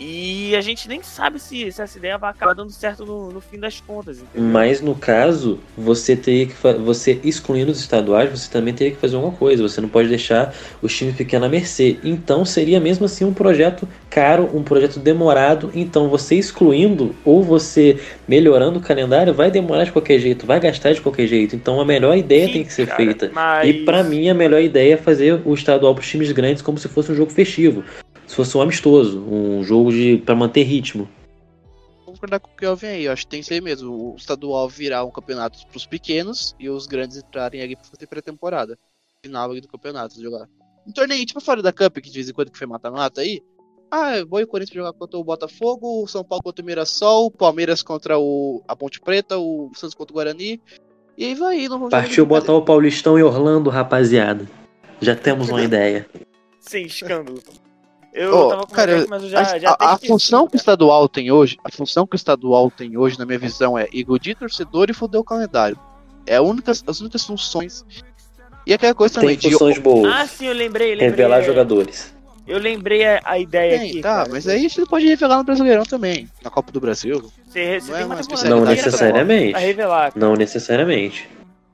E a gente nem sabe se, se essa ideia vai acabar dando certo no, no fim das contas, entendeu? Mas no caso, você teria que fa- você excluindo os estaduais, você também teria que fazer alguma coisa. Você não pode deixar os times pequenos à mercê. Então seria mesmo assim um projeto caro, um projeto demorado. Então você excluindo ou você melhorando o calendário vai demorar de qualquer jeito, vai gastar de qualquer jeito. Então a melhor ideia Sim, tem que ser cara, feita. mas- E pra mim a melhor ideia é fazer o estadual para os times grandes como se fosse um jogo festivo. Se fosse um amistoso, um jogo de para manter ritmo. Vou concordar com o que eu vi aí. Eu acho que tem que ser mesmo. O estadual virar um campeonato pros pequenos e os grandes entrarem ali pra fazer pré-temporada. Final ali do campeonato, jogar. Um torneio tipo fora da Cup, que de vez em quando que foi mata-mata aí. Ah, eu vou e o Corinthians jogar contra o Botafogo, o São Paulo contra o Mirassol, o Palmeiras contra o, a Ponte Preta, o Santos contra o Guarani. E aí vai, não vamos Partiu botar o Paulistão e Orlando, rapaziada. Já temos uma ideia. Sem escândalo. Eu Oh, tava com cara, vontade, mas eu já, a, já a- até a esqueci, função que o cara. estadual tem hoje, a função que o estadual tem hoje, na minha visão, é iludir torcedor e foder o calendário. É a única, as únicas funções. E aquela coisa também Tem funções boas. Ah, sim, eu lembrei, lembrei. Revelar é, jogadores. Eu lembrei a, a ideia Tem, aqui. tá, cara. mas aí a gente não pode revelar no Brasileirão também, na Copa do Brasil. Você, você não é tem uma uma temporada especialidade Não inteira pra- necessariamente. pra revelar. Não necessariamente.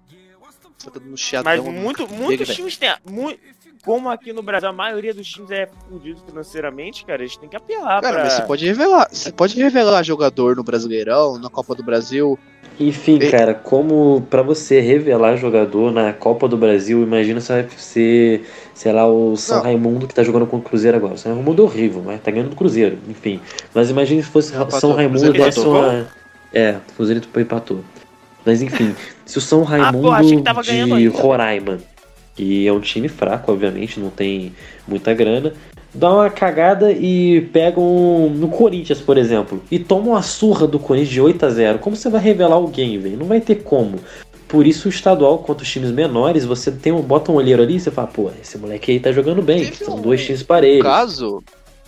Você tá dando chiadão. Mas no- muito, Big, muitos velho. times têm. Muito, como aqui no Brasil a maioria dos times é fudido financeiramente, cara, eles têm que apelar Cara, pra. mas você pode revelar. Você pode revelar jogador no Brasileirão, na Copa do Brasil. Enfim, E- cara, como pra você revelar jogador na Copa do Brasil, imagina se vai ser, sei lá, o São Não. Raimundo que tá jogando com o Cruzeiro agora. O São Raimundo é horrível, mas tá ganhando do Cruzeiro, enfim. Mas imagine se fosse Não, empatou. São Raimundo Cruzeiro desse empatou. uma. É, o Cruzeiro empatou. Mas enfim, se o São Raimundo pô, achei que tava ganhando de ainda. Roraima, que é um time fraco, obviamente, não tem muita grana, dá uma cagada e pega um, no Corinthians, por exemplo, e toma uma surra do Corinthians de oito a zero. Como você vai revelar alguém, velho? Não vai ter como. Por isso o estadual contra os times menores, você tem um, bota um olheiro ali e você fala, pô, esse moleque aí tá jogando bem. Teve São um- dois times O parelhos. caso.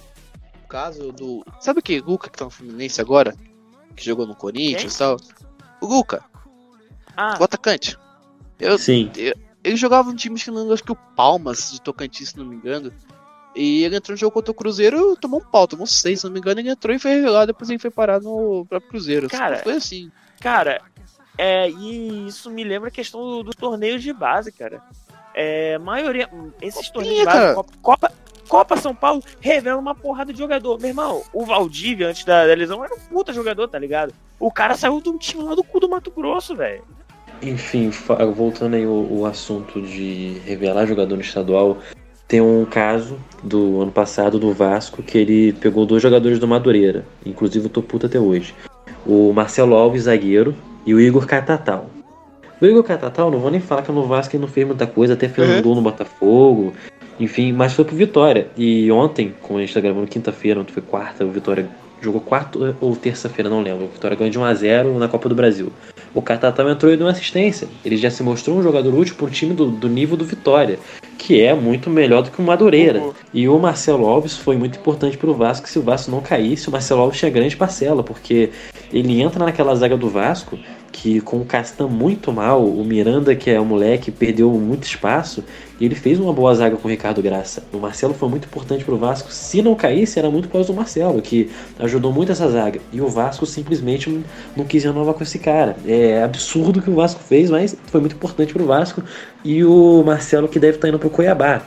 O caso do. Sabe o que? Luca que tá no Fluminense agora? Que jogou no Corinthians e tal. O Luca, Ah, o atacante. Eu, Sim. Ele jogava no time chileno, acho que o Palmas, de Tocantins, se não me engano. E ele entrou no jogo contra o Cruzeiro, tomou um pau, tomou seis, se não me engano. Ele entrou e foi revelado, depois ele foi parar no próprio Cruzeiro. Cara, Foi assim. cara, é, e isso me lembra a questão do, do torneio de base, cara. É, maioria. Esses torneios de base, cara. Copa, Copa, Copa São Paulo, revela uma porrada de jogador. Meu irmão, o Valdívia, antes da, da lesão, era um puta jogador, tá ligado? O cara saiu de um time lá do cu do Mato Grosso, velho. Enfim, fa- voltando aí o, o assunto de revelar jogador no estadual, tem um caso do ano passado do Vasco que ele pegou dois jogadores do Madureira, inclusive eu tô puto até hoje. O Marcelo Alves, zagueiro, e o Igor Catatal. O Igor Catatal, não vou nem falar que no Vasco ele não fez muita coisa, até fez um Uhum. gol no Botafogo, enfim, mas foi pro Vitória. E ontem, como a gente tá gravando quinta-feira, ontem foi quarta, o Vitória jogou quarta ou terça-feira, não lembro. O Vitória ganhou de um a zero na Copa do Brasil. O Catatal entrou e deu uma assistência. Ele já se mostrou um jogador útil para um time do, do nível do Vitória, que é muito melhor do que o Madureira. Uhum. E o Marcelo Alves foi muito importante para o Vasco. Se o Vasco não caísse, o Marcelo Alves tinha grande parcela, porque ele entra naquela zaga do Vasco, que com o Castan muito mal, o Miranda, que é um moleque, perdeu muito espaço, e ele fez uma boa zaga com o Ricardo Graça. O Marcelo foi muito importante para o Vasco. Se não caísse, era muito por causa do Marcelo, que ajudou muito essa zaga. E o Vasco simplesmente não, não quis renovar com esse cara. É absurdo o que o Vasco fez, mas foi muito importante para o Vasco. E o Marcelo que deve estar indo para o Cuiabá.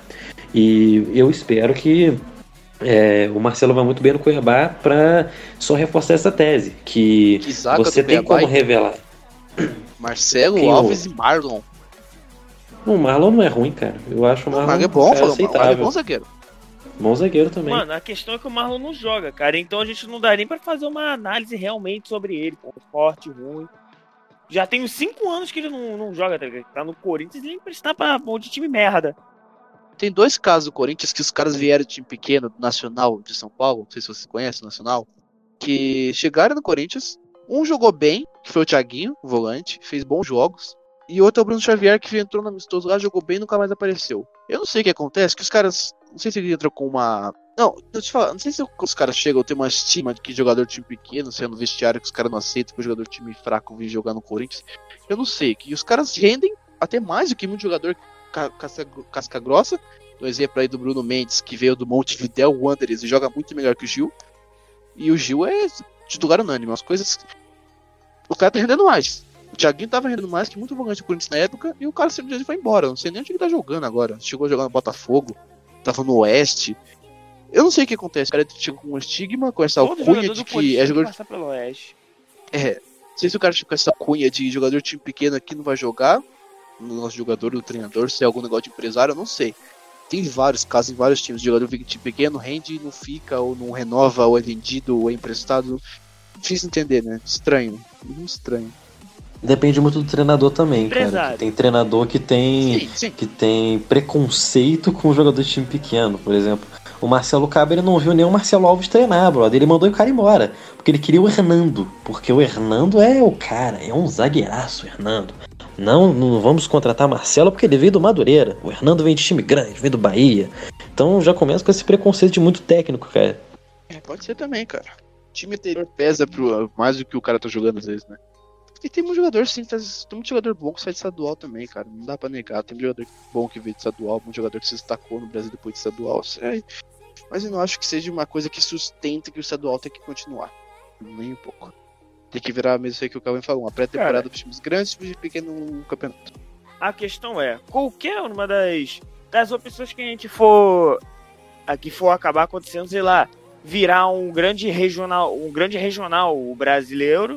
E eu espero que é, o Marcelo vai muito bem no Cuiabá para só reforçar essa tese, que, Que zaga você do tem Cuiabá, como hein? revelar. Marcelo Quem Alves e Marlon. O Marlon não é ruim, cara. Eu acho o O Marlon, Marlon é bom, cara, falou. O Marlon é aceitável. bom zagueiro. Bom zagueiro também. Mano, a questão é que o Marlon não joga, cara. Então a gente não dá nem pra fazer uma análise realmente sobre ele. Ponto forte, ruim. Já tem uns cinco anos que ele não, não joga, tá ligado? Tá no Corinthians e ele emprestar pra um monte de time merda. Tem dois casos do Corinthians que os caras vieram de time pequeno, do Nacional de São Paulo, não sei se vocês conhecem o Nacional, que chegaram no Corinthians, um jogou bem, que foi o Thiaguinho, o volante, fez bons jogos, e outro é o Bruno Xavier, que entrou no amistoso lá, jogou bem e nunca mais apareceu. Eu não sei o que acontece, que os caras, não sei se ele entrou com uma... Não, eu te falo, não sei se os caras chegam a ter uma estima de que jogador de time pequeno, sendo vestiário, que os caras não aceitam que o jogador de time fraco vir jogar no Corinthians. Eu não sei, que os caras rendem até mais do que muito jogador ca- casca, casca grossa. Um exemplo aí do Bruno Mendes, que veio do Montevidéu Wanderers e joga muito melhor que o Gil. E o Gil é titular unânime, as coisas... O cara tá rendendo mais. O Thiaguinho tava rendendo mais que muito volante do Corinthians na época, e o cara simplesmente foi embora. Eu não sei nem onde ele tá jogando agora. Chegou a jogar no Botafogo, tava no Oeste. Eu não sei o que acontece. O cara chegou com um estigma, com essa Todo alcunha jogador de do que Corinthians é tem que jogador... passar pelo Oeste. É, não sei se o cara chegou com essa cunha de jogador de time pequeno aqui não vai jogar, no nosso jogador, do treinador, se é algum negócio de empresário, eu não sei. Tem vários casos em vários times, o jogador de time pequeno rende, não fica, ou não renova, ou é vendido, ou é emprestado. Difícil entender, né? Estranho, muito estranho. Depende muito do treinador também, cara. Empresário. Tem treinador que tem, Sim, sim. que tem preconceito com o jogador de time pequeno, por exemplo. O Marcelo Cabo, ele não viu nem o Marcelo Alves treinar, brother. Ele mandou o cara embora. Porque ele queria o Hernando. Porque o Hernando é o cara, é um zagueiraço, o Hernando. Não, não vamos contratar Marcelo porque ele veio do Madureira. O Hernando vem de time grande, vem do Bahia. Então já começa com esse preconceito de muito técnico, cara. É, pode ser também, cara. O time anterior pesa pro, mais do que o cara tá jogando às vezes, né? E tem muito jogador, sim, tá, tem muito jogador bom que sai de estadual também, cara. Não dá pra negar. Tem jogador bom que veio de estadual, um jogador que se destacou no Brasil depois de estadual. É, mas eu não acho que seja uma coisa que sustenta que o estadual tem que continuar. Nem um pouco. Tem que virar mesmo isso aí que o Calvin falou, uma pré-temporada para times grandes e times pequenos no campeonato. A questão é, qualquer uma das, das opções que a gente for aqui for acabar acontecendo, sei lá, virar um grande regional, um grande regional brasileiro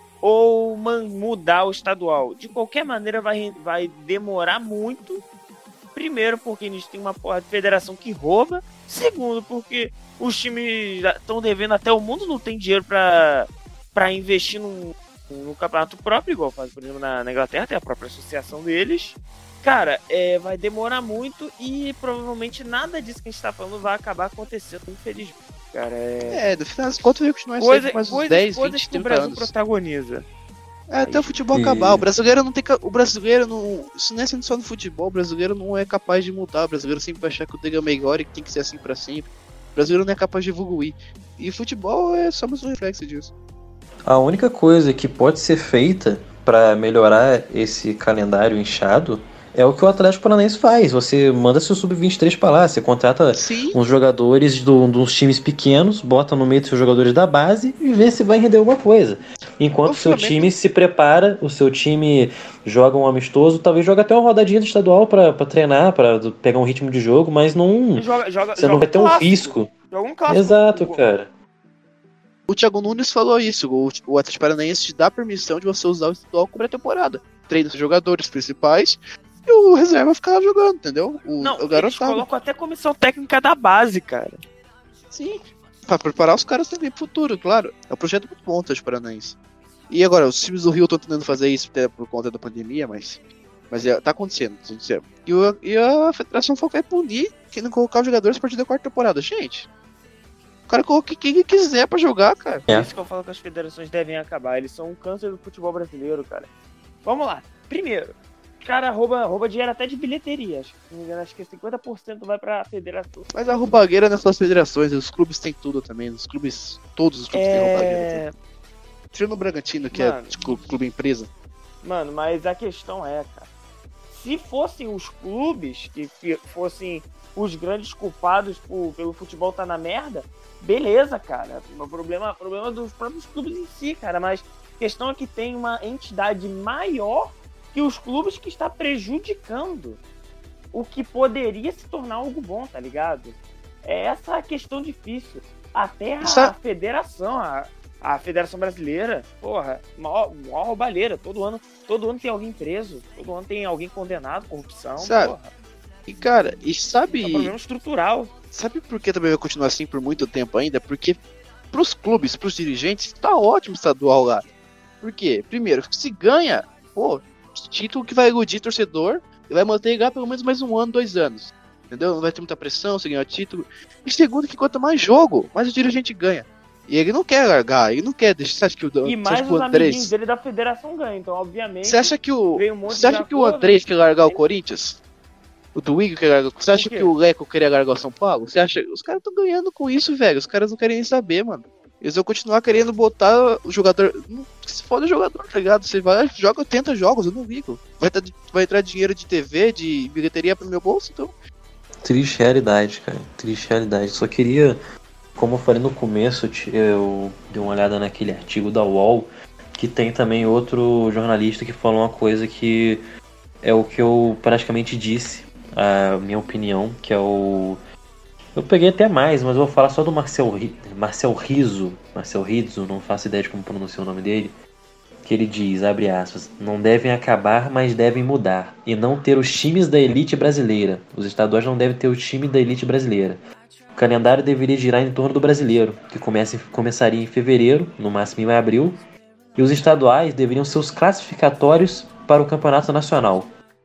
ou man, mudar o estadual. De qualquer maneira vai, vai demorar muito. Primeiro porque a gente tem uma porra de federação que rouba. Segundo porque os times estão devendo até o mundo não tem dinheiro para para investir num, num campeonato próprio, igual faz, por exemplo, na, na Inglaterra, tem a própria associação deles. Cara, é, vai demorar muito e provavelmente nada disso que a gente tá falando vai acabar acontecendo, infelizmente. Cara, é... é, no final das contas vai continuar coisa, sempre mais uns coisas, dez, coisas vinte, que o trinta Brasil anos. protagoniza. É, até o futebol E- acabar. O brasileiro não tem. ca- O brasileiro não. Isso não é sendo só no futebol. O brasileiro não é capaz de mudar. O brasileiro sempre vai achar que o dele é melhor e que tem que ser assim pra sempre. O brasileiro não é capaz de evoluir. E o futebol é só mais um reflexo disso. A única coisa que pode ser feita para melhorar esse calendário inchado é o que o Atlético Paranaense faz. Você manda seu sub vinte e três para lá, você contrata Sim. uns jogadores do, dos times pequenos, bota no meio dos seus jogadores da base e vê se vai render alguma coisa. Enquanto O o seu Flamengo- time se prepara, o seu time joga um amistoso, talvez joga até uma rodadinha do estadual para treinar, para pegar um ritmo de jogo, mas não, Joga, joga, você não joga vai ter um clássico. risco. Joga um clássico. Exato, O- cara. O Thiago Nunes falou isso. O, o Atlético Paranaense te dá permissão de você usar o estadual como pré-temporada. Treina os jogadores principais e o reserva ficar jogando, entendeu? O, Não, o eles garoto tava. colocam até comissão técnica da base, cara. Sim. Pra preparar os caras também pro futuro, claro. É um projeto muito bom, o Atlético Paranaense. E agora, os times do Rio estão tentando fazer isso até por conta da pandemia, mas. Mas é, tá acontecendo, tá acontecendo. E, o, e a Federação falou que vai punir quem não colocar os jogadores a partir da quarta temporada. Gente, o cara coloca quem ele quiser pra jogar, cara. É. Por isso que eu falo que as federações devem acabar. Eles são um câncer do futebol brasileiro, cara. Vamos lá. Primeiro, o cara rouba, rouba dinheiro até de bilheteria. Acho, se não me engano, acho que cinquenta por cento vai pra federação. Mas a roubagueira nessas federações, os clubes têm tudo também. Os clubes, todos os clubes têm roubagueira. É... Tirando o Bragantino, que Mano. é tipo, clube empresa. Mano, mas a questão é, cara. Se fossem os clubes que fi- fossem os grandes culpados por, pelo futebol tá na merda, beleza, cara. O problema, problema dos próprios clubes em si, cara. Mas a questão é que tem uma entidade maior que os clubes que está prejudicando o que poderia se tornar algo bom, tá ligado? É essa a questão difícil. Até a Isso é- federação, a, a Federação Brasileira, porra, maior, maior roubalheira. Todo ano, todo ano tem alguém preso, todo ano tem alguém condenado, corrupção, Sabe? porra. E cara, e É um sabe. problema estrutural. Sabe por que também vai continuar assim por muito tempo ainda? Porque pros clubes, pros dirigentes, tá ótimo o estadual lá. Por quê? Primeiro, se ganha, pô, título que vai iludir torcedor e vai manter e ganhar pelo menos mais um ano, dois anos. Entendeu? Não vai ter muita pressão se ganhar título. E segundo, que quanto mais jogo, mais o dirigente ganha. E ele não quer largar, ele não quer deixar. Você acha que o, E você mais acha que o os amiguinhos Andrés. dele da federação ganham. Então, obviamente, Você acha que o. veio um monte Você acha de que o acordo. Andrés quer largar o Corinthians? O Duíguio quer largar. Você acha Por quê? que o Leco queria largar o São Paulo? Você acha. Os caras estão ganhando com isso, velho. Os caras não querem nem saber, mano. Eles vão continuar querendo botar o jogador. Não, se foda o jogador, tá ligado? Você vai, joga oitenta jogos, eu não ligo. Vai, tá, vai entrar dinheiro de T V, de bilheteria pro meu bolso, então. Triste realidade, cara. Triste realidade. Só queria como eu falei no começo, eu dei uma olhada naquele artigo da U O L, que tem também outro jornalista que falou uma coisa que é o que eu praticamente disse, a minha opinião, que é o... Eu peguei até mais, mas eu vou falar só do Marcel, Marcel Rizzo, Marcel Rizzo, não faço ideia de como pronunciar o nome dele, que ele diz, abre aspas, não devem acabar, mas devem mudar, e não ter os times da elite brasileira. Os estaduais não devem ter o time da elite brasileira. O calendário deveria girar em torno do brasileiro, que começa, começaria em fevereiro, no máximo em abril, e os estaduais deveriam ser os classificatórios para o campeonato nacional.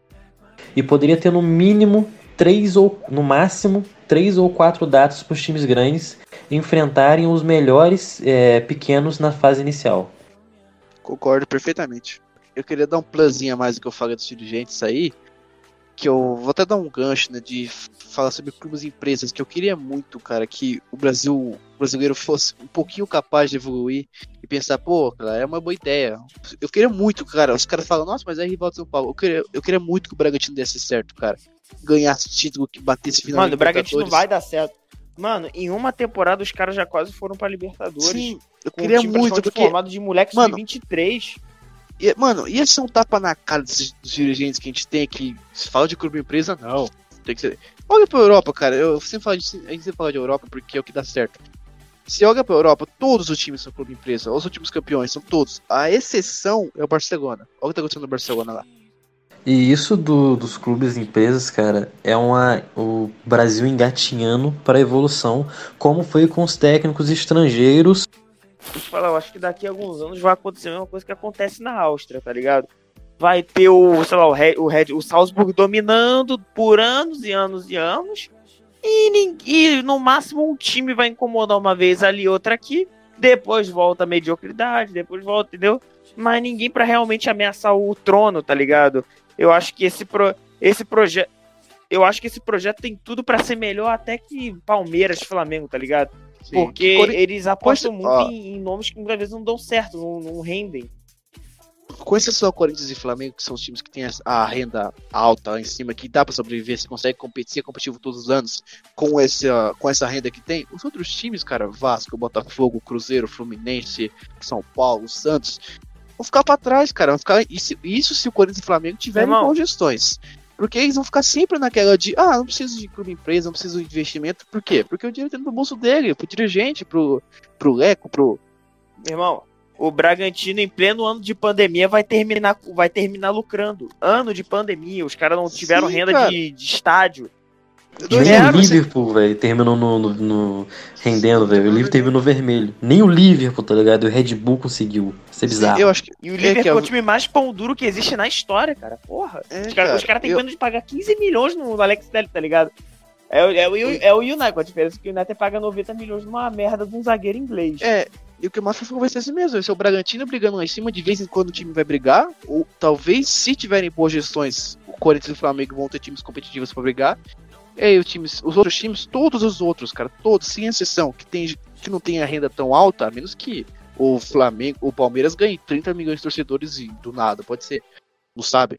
E poderia ter no mínimo três ou no máximo três ou quatro datas para os times grandes enfrentarem os melhores é, pequenos na fase inicial. Concordo perfeitamente. Eu queria dar um plusinho a mais do que eu falei dos dirigentes aí, que eu vou até dar um gancho, né, de falar sobre clubes e empresas, que eu queria muito, cara, que o Brasil, o brasileiro fosse um pouquinho capaz de evoluir e pensar, pô, cara, é uma boa ideia. Eu queria muito, cara, os caras falam, nossa, mas é rival de São Paulo. Eu queria, eu queria muito que o Bragantino desse certo, cara. Ganhasse título, que batesse final. Mano, o Bragantino vai dar certo. Mano, em uma temporada os caras já quase foram pra Libertadores. Sim, eu com queria um time muito, porque... formado de moleque Mano, sub vinte e três. E, mano, ia ser um tapa na cara desses dos dirigentes que a gente tem que se fala de clube empresa, não. Tem que ser. Olha pra Europa, cara. Eu sempre falo de, a gente sempre fala de Europa porque é o que dá certo. Se olha pra Europa, todos os times são clube empresa. Os últimos campeões são todos. A exceção é o Barcelona. Olha o que tá acontecendo no Barcelona lá. E isso do, dos clubes e empresas, cara, é uma, o Brasil engatinhando para a evolução, como foi com os técnicos estrangeiros. Eu falar, eu acho que daqui a alguns anos vai acontecer a mesma coisa que acontece na Áustria, tá ligado? Vai ter o, sei lá, o, Red, o, Red, o Salzburg dominando por anos e anos e anos, e, ninguém, e no máximo um time vai incomodar uma vez ali, outra aqui, depois volta a mediocridade, depois volta, entendeu? Mas ninguém pra realmente ameaçar o trono, tá ligado? Eu acho que esse, pro, esse projeto. Eu acho que esse projeto tem tudo pra ser melhor até que Palmeiras e Flamengo, tá ligado? Sim. Porque Cori... eles apostam muito ah. em, em nomes que muitas vezes não dão certo, não, não rendem. Com exceção ao Corinthians e Flamengo, que são os times que têm a renda alta lá em cima, que dá pra sobreviver, se consegue competir, é competitivo todos os anos com essa, com essa renda que tem. Os outros times, cara, Vasco, Botafogo, Cruzeiro, Fluminense, São Paulo, Santos, vão ficar pra trás, cara. Vão ficar, isso, isso se o Corinthians e o Flamengo tiverem boas gestões. Porque eles vão ficar sempre naquela de, ah, não preciso de clube empresa, não preciso de investimento. Por quê? Porque o dinheiro tá no bolso dele, pro dirigente, pro, pro Leco, pro... Meu irmão, o Bragantino em pleno ano de pandemia vai terminar, vai terminar lucrando. Ano de pandemia, os caras não tiveram Sim, renda de, de estádio. Nem o Liverpool, velho, terminou no, no, no rendendo, velho. O Liverpool terminou no vermelho. Nem o Liverpool, tá ligado? O Red Bull conseguiu. Isso é bizarro. Eu acho que... E o Liverpool é, é o time mais pão duro que existe na história, cara. Porra. É, os caras cara, cara têm eu... plano de pagar quinze milhões no Alex Telles, tá ligado? É, é, o, é o United, a diferença é que o United paga noventa milhões numa merda de um zagueiro inglês. É, e o que mais vai ser assim mesmo. Vai ser o Bragantino brigando lá em cima, de vez em quando o time vai brigar. Ou talvez, se tiverem boas gestões, o Corinthians e o Flamengo vão ter times competitivos pra brigar. E aí, os, times, os outros times, todos os outros, cara, todos, sem exceção, que, tem, que não tem a renda tão alta, a menos que o Flamengo, o Palmeiras ganhe trinta milhões de torcedores e do nada, pode ser, não sabe.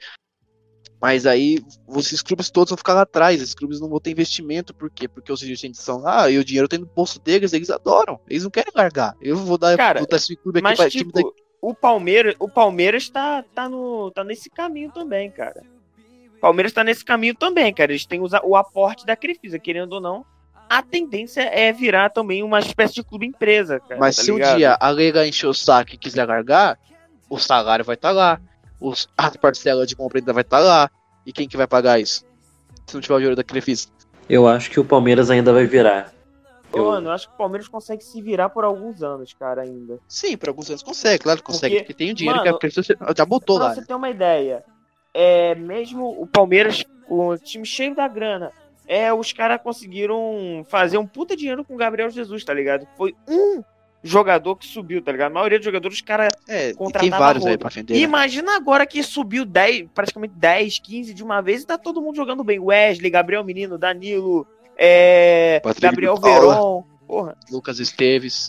Mas aí, esses clubes todos vão ficar lá atrás, esses clubes não vão ter investimento, por quê? Porque os dirigentes são, ah, e o dinheiro tem no bolso deles, eles adoram, eles não querem largar. Eu vou dar, cara, vou dar esse clube aqui mas, pra tipo, time da... o Palmeiras, o Palmeiras tá, tá, no, tá nesse caminho também, cara. Palmeiras tá nesse caminho também, cara. Eles têm o aporte da Crefisa, querendo ou não. A tendência é virar também uma espécie de clube empresa, cara. Mas tá se ligado? um dia a Liga encher o saco e quiser largar, o salário vai estar tá lá. Os, as parcelas de compra ainda vai estar tá lá. E quem que vai pagar isso? Se não tiver o dinheiro da Crefisa. Eu acho que o Palmeiras ainda vai virar. Eu... Mano, eu acho que o Palmeiras consegue se virar por alguns anos, cara, ainda. Sim, por alguns anos consegue, claro que consegue. Porque, porque tem o dinheiro mano, que a Crefisa já botou pra lá. Pra você né? ter uma ideia... É, mesmo o Palmeiras, o time cheio da grana, é, os caras conseguiram fazer um puta dinheiro com o Gabriel Jesus, tá ligado? Foi um jogador que subiu, tá ligado? A maioria dos jogadores, os caras é, contratavam tem vários aí pra vender. Imagina agora que subiu dez, praticamente dez, quinze de uma vez e tá todo mundo jogando bem. Wesley, Gabriel Menino, Danilo, é, Gabriel Veron, porra. Lucas Esteves,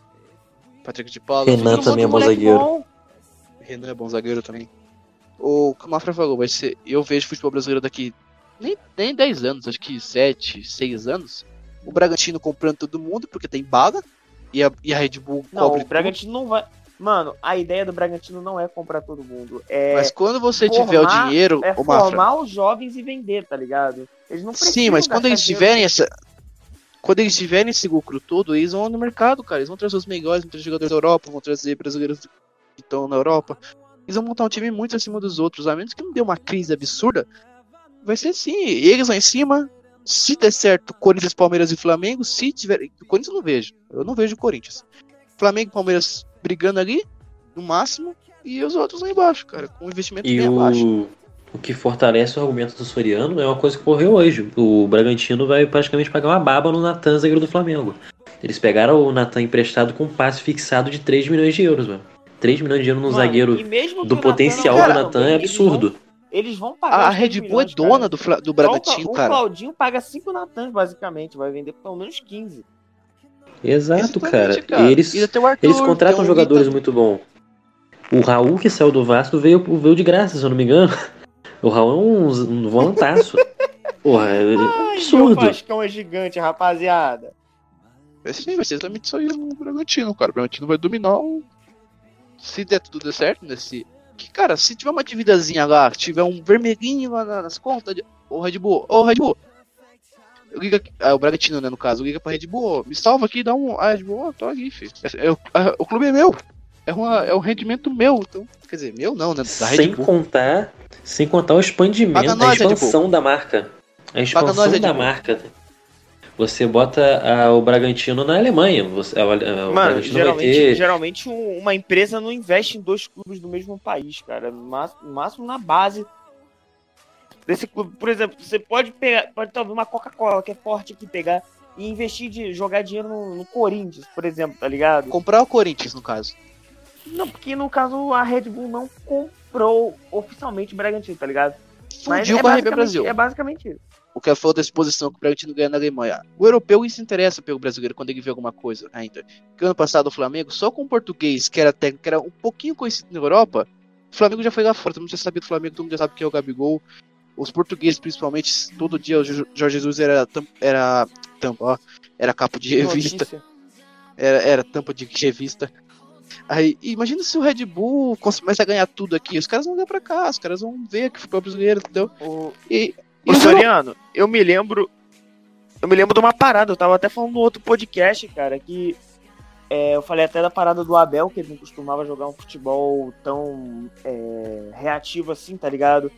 Patrick de Paula. Renan também é bom zagueiro. Bom. Renan é bom zagueiro também. O que o Mafra falou, vai ser, eu vejo futebol brasileiro daqui nem, nem dez anos, acho que sete, seis anos, o Bragantino comprando todo mundo, porque tem bala, e a, e a Red Bull Não, cobre o Bragantino não vai... Mano, a ideia do Bragantino não é comprar todo mundo. É Mas quando você formar, tiver o dinheiro, é ô Mafra, formar os jovens e vender, tá ligado? Eles não precisam sim, mas quando gastar eles dinheiro tiverem essa. Quando eles tiverem esse lucro todo, eles vão no mercado, cara. Eles vão trazer os melhores, vão trazer jogadores da Europa, vão trazer brasileiros que estão na Europa. Eles vão montar um time muito acima dos outros, a menos que não dê uma crise absurda. Vai ser assim, eles lá em cima. Se der certo, Corinthians, Palmeiras e Flamengo. Se tiver. O Corinthians eu não vejo. Eu não vejo o Corinthians. Flamengo e Palmeiras brigando ali, no máximo, e os outros lá embaixo, cara, com investimento E bem o... abaixo. o que fortalece o argumento do Soriano é uma coisa que ocorreu hoje. O Bragantino vai praticamente pagar uma baba no Natan, zagueiro do Flamengo. Eles pegaram o Natan emprestado com um passe fixado de três milhões de euros, mano. três milhões de euros no Mano, zagueiro e mesmo que do o Natan potencial não do vá Natan também, é eles absurdo. vão- Eles vão pagar A os Red três Bull é milhões, dona cara. do, Fla- do Só o Bragantino, Cla- o cara. Claudinho paga cinco Natans, basicamente. Vai vender por pelo menos quinze. Exato, Exatamente, cara. cara. E eles, E ainda tem o Arthur, eles contratam tem o jogadores Ítalo. muito bons. O Raul, que saiu do Vasco, veio, veio de graça, se eu não me engano. O Raul é um, um volantaço. Porra, é Ai, absurdo. o Vascão é gigante, rapaziada. É sim, vai ser exatamente isso aí no Bragantino, cara. O Bragantino vai dominar o... Se der tudo der certo nesse... Que, cara, se tiver uma dívidazinha lá, tiver um vermelhinho lá na- nas contas, de... ô Red Bull, ô Red Bull. Liga... Ah, o Bragantino, né, no caso. Liga pra Red Bull, ô, me salva aqui, dá um... Ah, Red Bull, ó, tô aqui, filho. É, é, o- a- o clube é meu. É, uma, é um rendimento meu, então... Quer dizer, meu não, né, da Red Sem Bull. contar, sem contar o expandimento, Paga a nós, Red Bull. expansão da marca. A expansão nós, Red da Bull. marca. Você bota ah, o Bragantino na Alemanha. Você, ah, o Mano, Bragantino geralmente, vai ter... geralmente um- uma empresa não investe em dois clubes do mesmo país, cara. No máximo, no máximo na base desse clube. Por exemplo, você pode pegar, pode talvez uma Coca-Cola, que é forte aqui, pegar e investir de jogar dinheiro no, no Corinthians, por exemplo, tá ligado? Comprar o Corinthians, no caso. Não, porque no caso a Red Bull não comprou oficialmente o Bragantino, tá ligado? Fundiu com a R B basicamente- Brasil. É basicamente isso. O que falou da exposição que o Bragantino ganha na Alemanha. O europeu se interessa pelo brasileiro quando ele vê alguma coisa ainda. Porque ano passado o Flamengo, só com o português, que era técnico, que era um pouquinho conhecido na Europa, o Flamengo já foi lá fora. Todo mundo já sabia do Flamengo, todo mundo já sabe quem é o Gabigol. Os portugueses, principalmente, todo dia o Jo- Jorge Jesus era tam- era tampa, ó, era capa de revista, Notícia. era, era tampa de revista. Aí, imagina se o Red Bull começa a ganhar tudo aqui. Os caras vão vir pra cá, os caras vão ver que foi brasileiro, entendeu? O, E, e Ô, os europeus- Soriano, eu me lembro. Eu me lembro de uma parada, eu tava até falando no outro podcast, cara, que é, eu falei até da parada do Abel, que ele não costumava jogar um futebol tão é, reativo assim, tá ligado?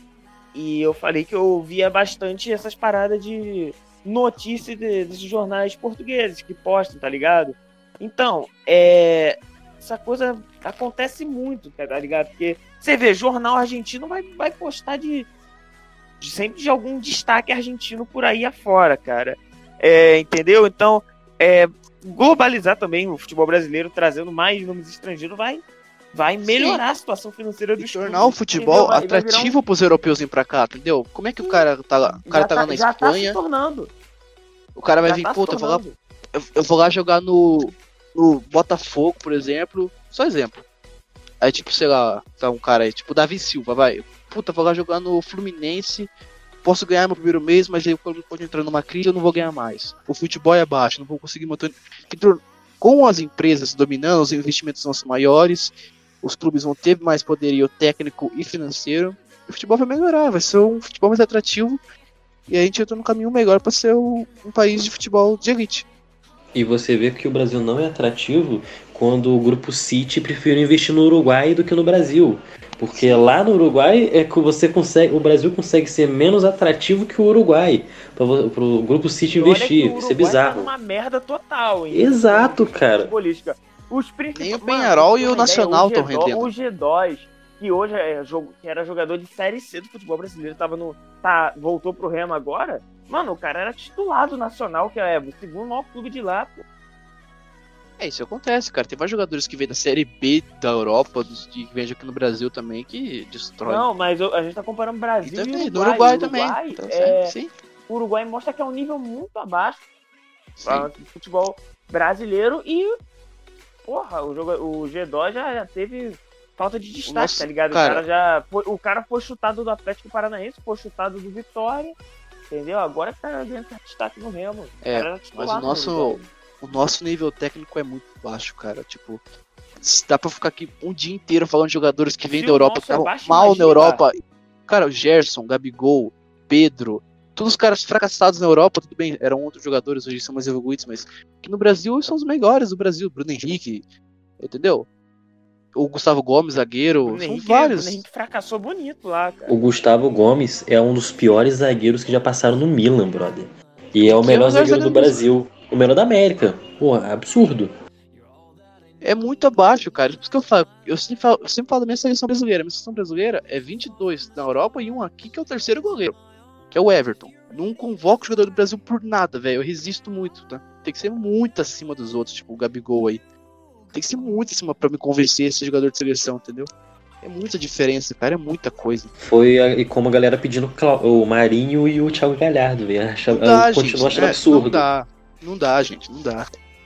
E eu falei que eu via bastante essas paradas de notícia de- desses jornais portugueses que postam, tá ligado? Então, é, essa coisa acontece muito, tá ligado? Porque você vê, jornal argentino vai, vai postar de, de sempre de algum destaque argentino por aí afora, cara. É, entendeu? Então, é, globalizar também o futebol brasileiro, trazendo mais nomes estrangeiros, vai, vai melhorar a situação financeira E dos tornar clubes, o futebol entendeu? Vai- vai virar um- atrativo pros europeus vir pra cá, entendeu? Como é que o cara tá lá? O cara já tá lá na já tá se Espanha, tornando. o cara vai Já vir, tá se puta, eu vou lá, tornando. eu, eu vou lá jogar no, no Botafogo, por exemplo. Só exemplo. Aí, tipo, sei lá, tá um cara aí, tipo, Davi Silva, vai. Puta, vou lá jogar no Fluminense. Posso ganhar meu primeiro mês, mas aí o clube pode entrar numa crise, eu não vou ganhar mais. O futebol é baixo, não vou conseguir manter. Então, com as empresas dominando, os investimentos vão ser maiores, os clubes vão ter mais poderio técnico e financeiro. O futebol vai melhorar, vai ser um futebol mais atrativo. E a gente entra no caminho melhor para ser um, um país de futebol de elite. E você vê que o Brasil não é atrativo quando o grupo City prefere investir no Uruguai do que no Brasil. Porque lá no Uruguai é que você consegue, o Brasil consegue ser menos atrativo que o Uruguai para o grupo City E olha que investir. o Isso é Uruguai bizarro. tá numa merda total, hein? Exato, cara. Futebolística. Os principais- Nem o Mano, Penharol pra e ter o uma Nacional ideia, tão rendendo. O G dois, que hoje é jogo, que era jogador de Série C do futebol brasileiro, tava no, tá, voltou pro Remo agora. Mano, o cara era titular do Nacional, que é o segundo maior clube de lá, pô. É, isso acontece, cara. Tem vários jogadores que vêm da Série B da Europa, dos, que vêm aqui no Brasil também, que destrói. Não, mas eu- a gente tá comparando E Brasil e, também, Uruguai. no Uruguai O também. Uruguai, Então, é, sim, o Uruguai mostra que é um nível muito abaixo sim. pra futebol brasileiro e, porra, o, jogo, o G dois já, já teve falta de destaque, Nossa, tá ligado? cara. O cara já foi, o cara foi chutado do Atlético Paranaense, foi chutado do Vitória entendeu? Agora que tá ganhando destaque no Remo. É, mas o nosso, o nosso nível técnico é muito baixo, cara. Tipo, dá pra ficar aqui um dia inteiro falando de jogadores que vêm da Europa, que estavam mal na Europa. Cara, o Gerson, Gabigol, Pedro, todos os caras fracassados na Europa, tudo bem, eram outros jogadores, hoje são mais evoluídos, mas que no Brasil são os melhores do Brasil. Bruno Henrique, entendeu? O Gustavo Gomes, zagueiro, Bruno são Henrique, vários. O Bruno Henrique fracassou bonito lá, cara. O Gustavo Gomes é um dos piores zagueiros que já passaram no Milan, brother. E é o que melhor é o zagueiro do do Brasil. O melhor da América. Porra, absurdo. É muito abaixo, cara. Por isso que eu falo. Eu sempre falo, eu sempre falo da minha seleção brasileira. Minha seleção brasileira é vinte e dois na Europa e um aqui que é o terceiro goleiro, que é o Everton. Não convoco o jogador do Brasil por nada, velho. Eu resisto muito, tá? Tem que ser muito acima dos outros, tipo o Gabigol aí. Tem que ser muito acima pra me convencer esse jogador de seleção, entendeu? É muita diferença, cara. É muita coisa. Foi a, e como a galera pedindo o Marinho e o Thiago Galhardo, velho. Continua achando é, absurdo. Não dá. Não dá, gente. Não dá.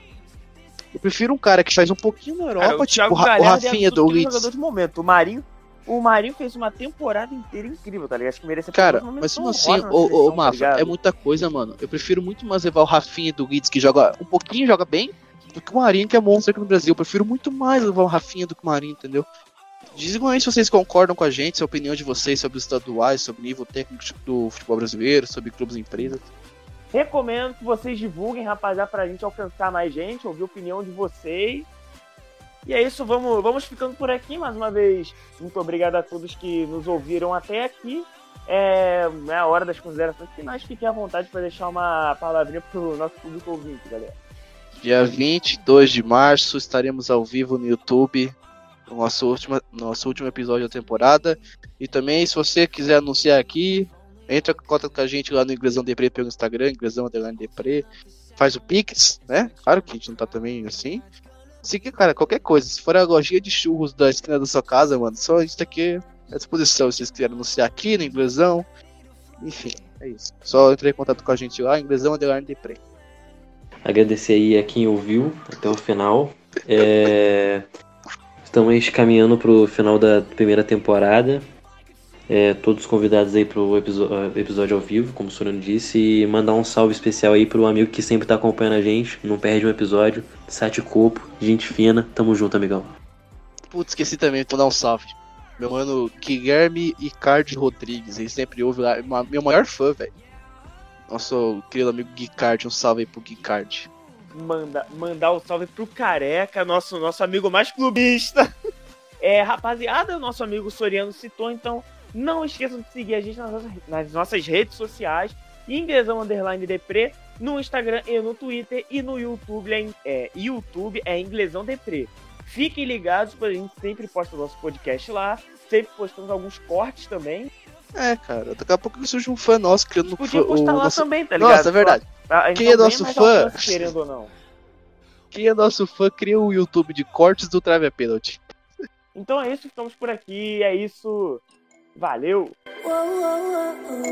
Eu prefiro um cara que faz um pouquinho na Europa, cara, o tipo o, o Rafinha é do Leeds. jogador de momento. O Marinho, o Marinho fez uma temporada inteira incrível, tá ligado? Acho que merece. Cara, mas mesmo assim, ô, ô Mafa, tá é muita coisa, mano. Eu prefiro muito mais levar o Rafinha do Leeds, que joga um pouquinho, joga bem, do que o Marinho, que é monstro aqui no Brasil. Eu prefiro muito mais levar o Rafinha do que o Marinho, entendeu? Dizem aí se vocês concordam com a gente, se a opinião de vocês sobre os estaduais, sobre o nível técnico do futebol brasileiro, sobre clubes e empresas. Recomendo que vocês divulguem, rapaziada, pra gente alcançar mais gente, ouvir a opinião de vocês. E é isso, vamos, vamos ficando por aqui mais uma vez. Muito obrigado a todos que nos ouviram até aqui. É, é a hora das considerações finais. Fiquem à vontade para deixar uma palavrinha pro nosso público ouvinte, galera. Dia vinte e dois de março estaremos ao vivo no YouTube, no nosso último, nosso último episódio da temporada. E também, se você quiser anunciar aqui, entra em contato com a gente lá no Inglesão Depre pelo Instagram, Inglesão Depre. Faz o Pix, né? Claro que a gente não tá também assim. Se cara, qualquer coisa, se for a lojinha de churros da esquina da sua casa, mano, só isso aqui à disposição. Se vocês quiserem anunciar aqui no Inglesão, enfim, é isso. Só entre em contato com a gente lá, Inglesão Depre. Agradecer aí a quem ouviu até o final. É... Estamos caminhando pro final da primeira temporada. É, todos convidados aí pro episódio ao vivo, como o Sorano disse, e mandar um salve especial aí pro amigo que sempre tá acompanhando a gente, não perde um episódio, Sati Copo, gente fina, tamo junto, amigão. Putz, esqueci também, vou dar um salve. Meu mano Guilherme Icardi Rodrigues, ele sempre ouve lá, meu maior fã, velho. Nosso querido amigo Guicardi, um salve aí pro Guicardi. Manda, mandar um salve pro Careca, nosso, nosso amigo mais clubista. É, rapaziada, o nosso amigo Soriano citou, então não esqueçam de seguir a gente nas nossas, nas nossas redes sociais, Inglesão Underline Depre, no Instagram e no Twitter, e no YouTube é, é, YouTube é Inglesão Depre. Fiquem ligados, porque a gente sempre posta o nosso podcast lá, sempre postamos alguns cortes também. É, cara, daqui a pouco surge um fã nosso criando um Podia postar o lá nosso... também, tá ligado? Nossa, é verdade. A, a Quem é nosso fã? Alcance, querendo ou não. Quem é nosso fã cria o YouTube de cortes do Trave a Pênalti. Então é isso, ficamos por aqui, é isso. Valeu! Whoa, whoa, whoa, whoa.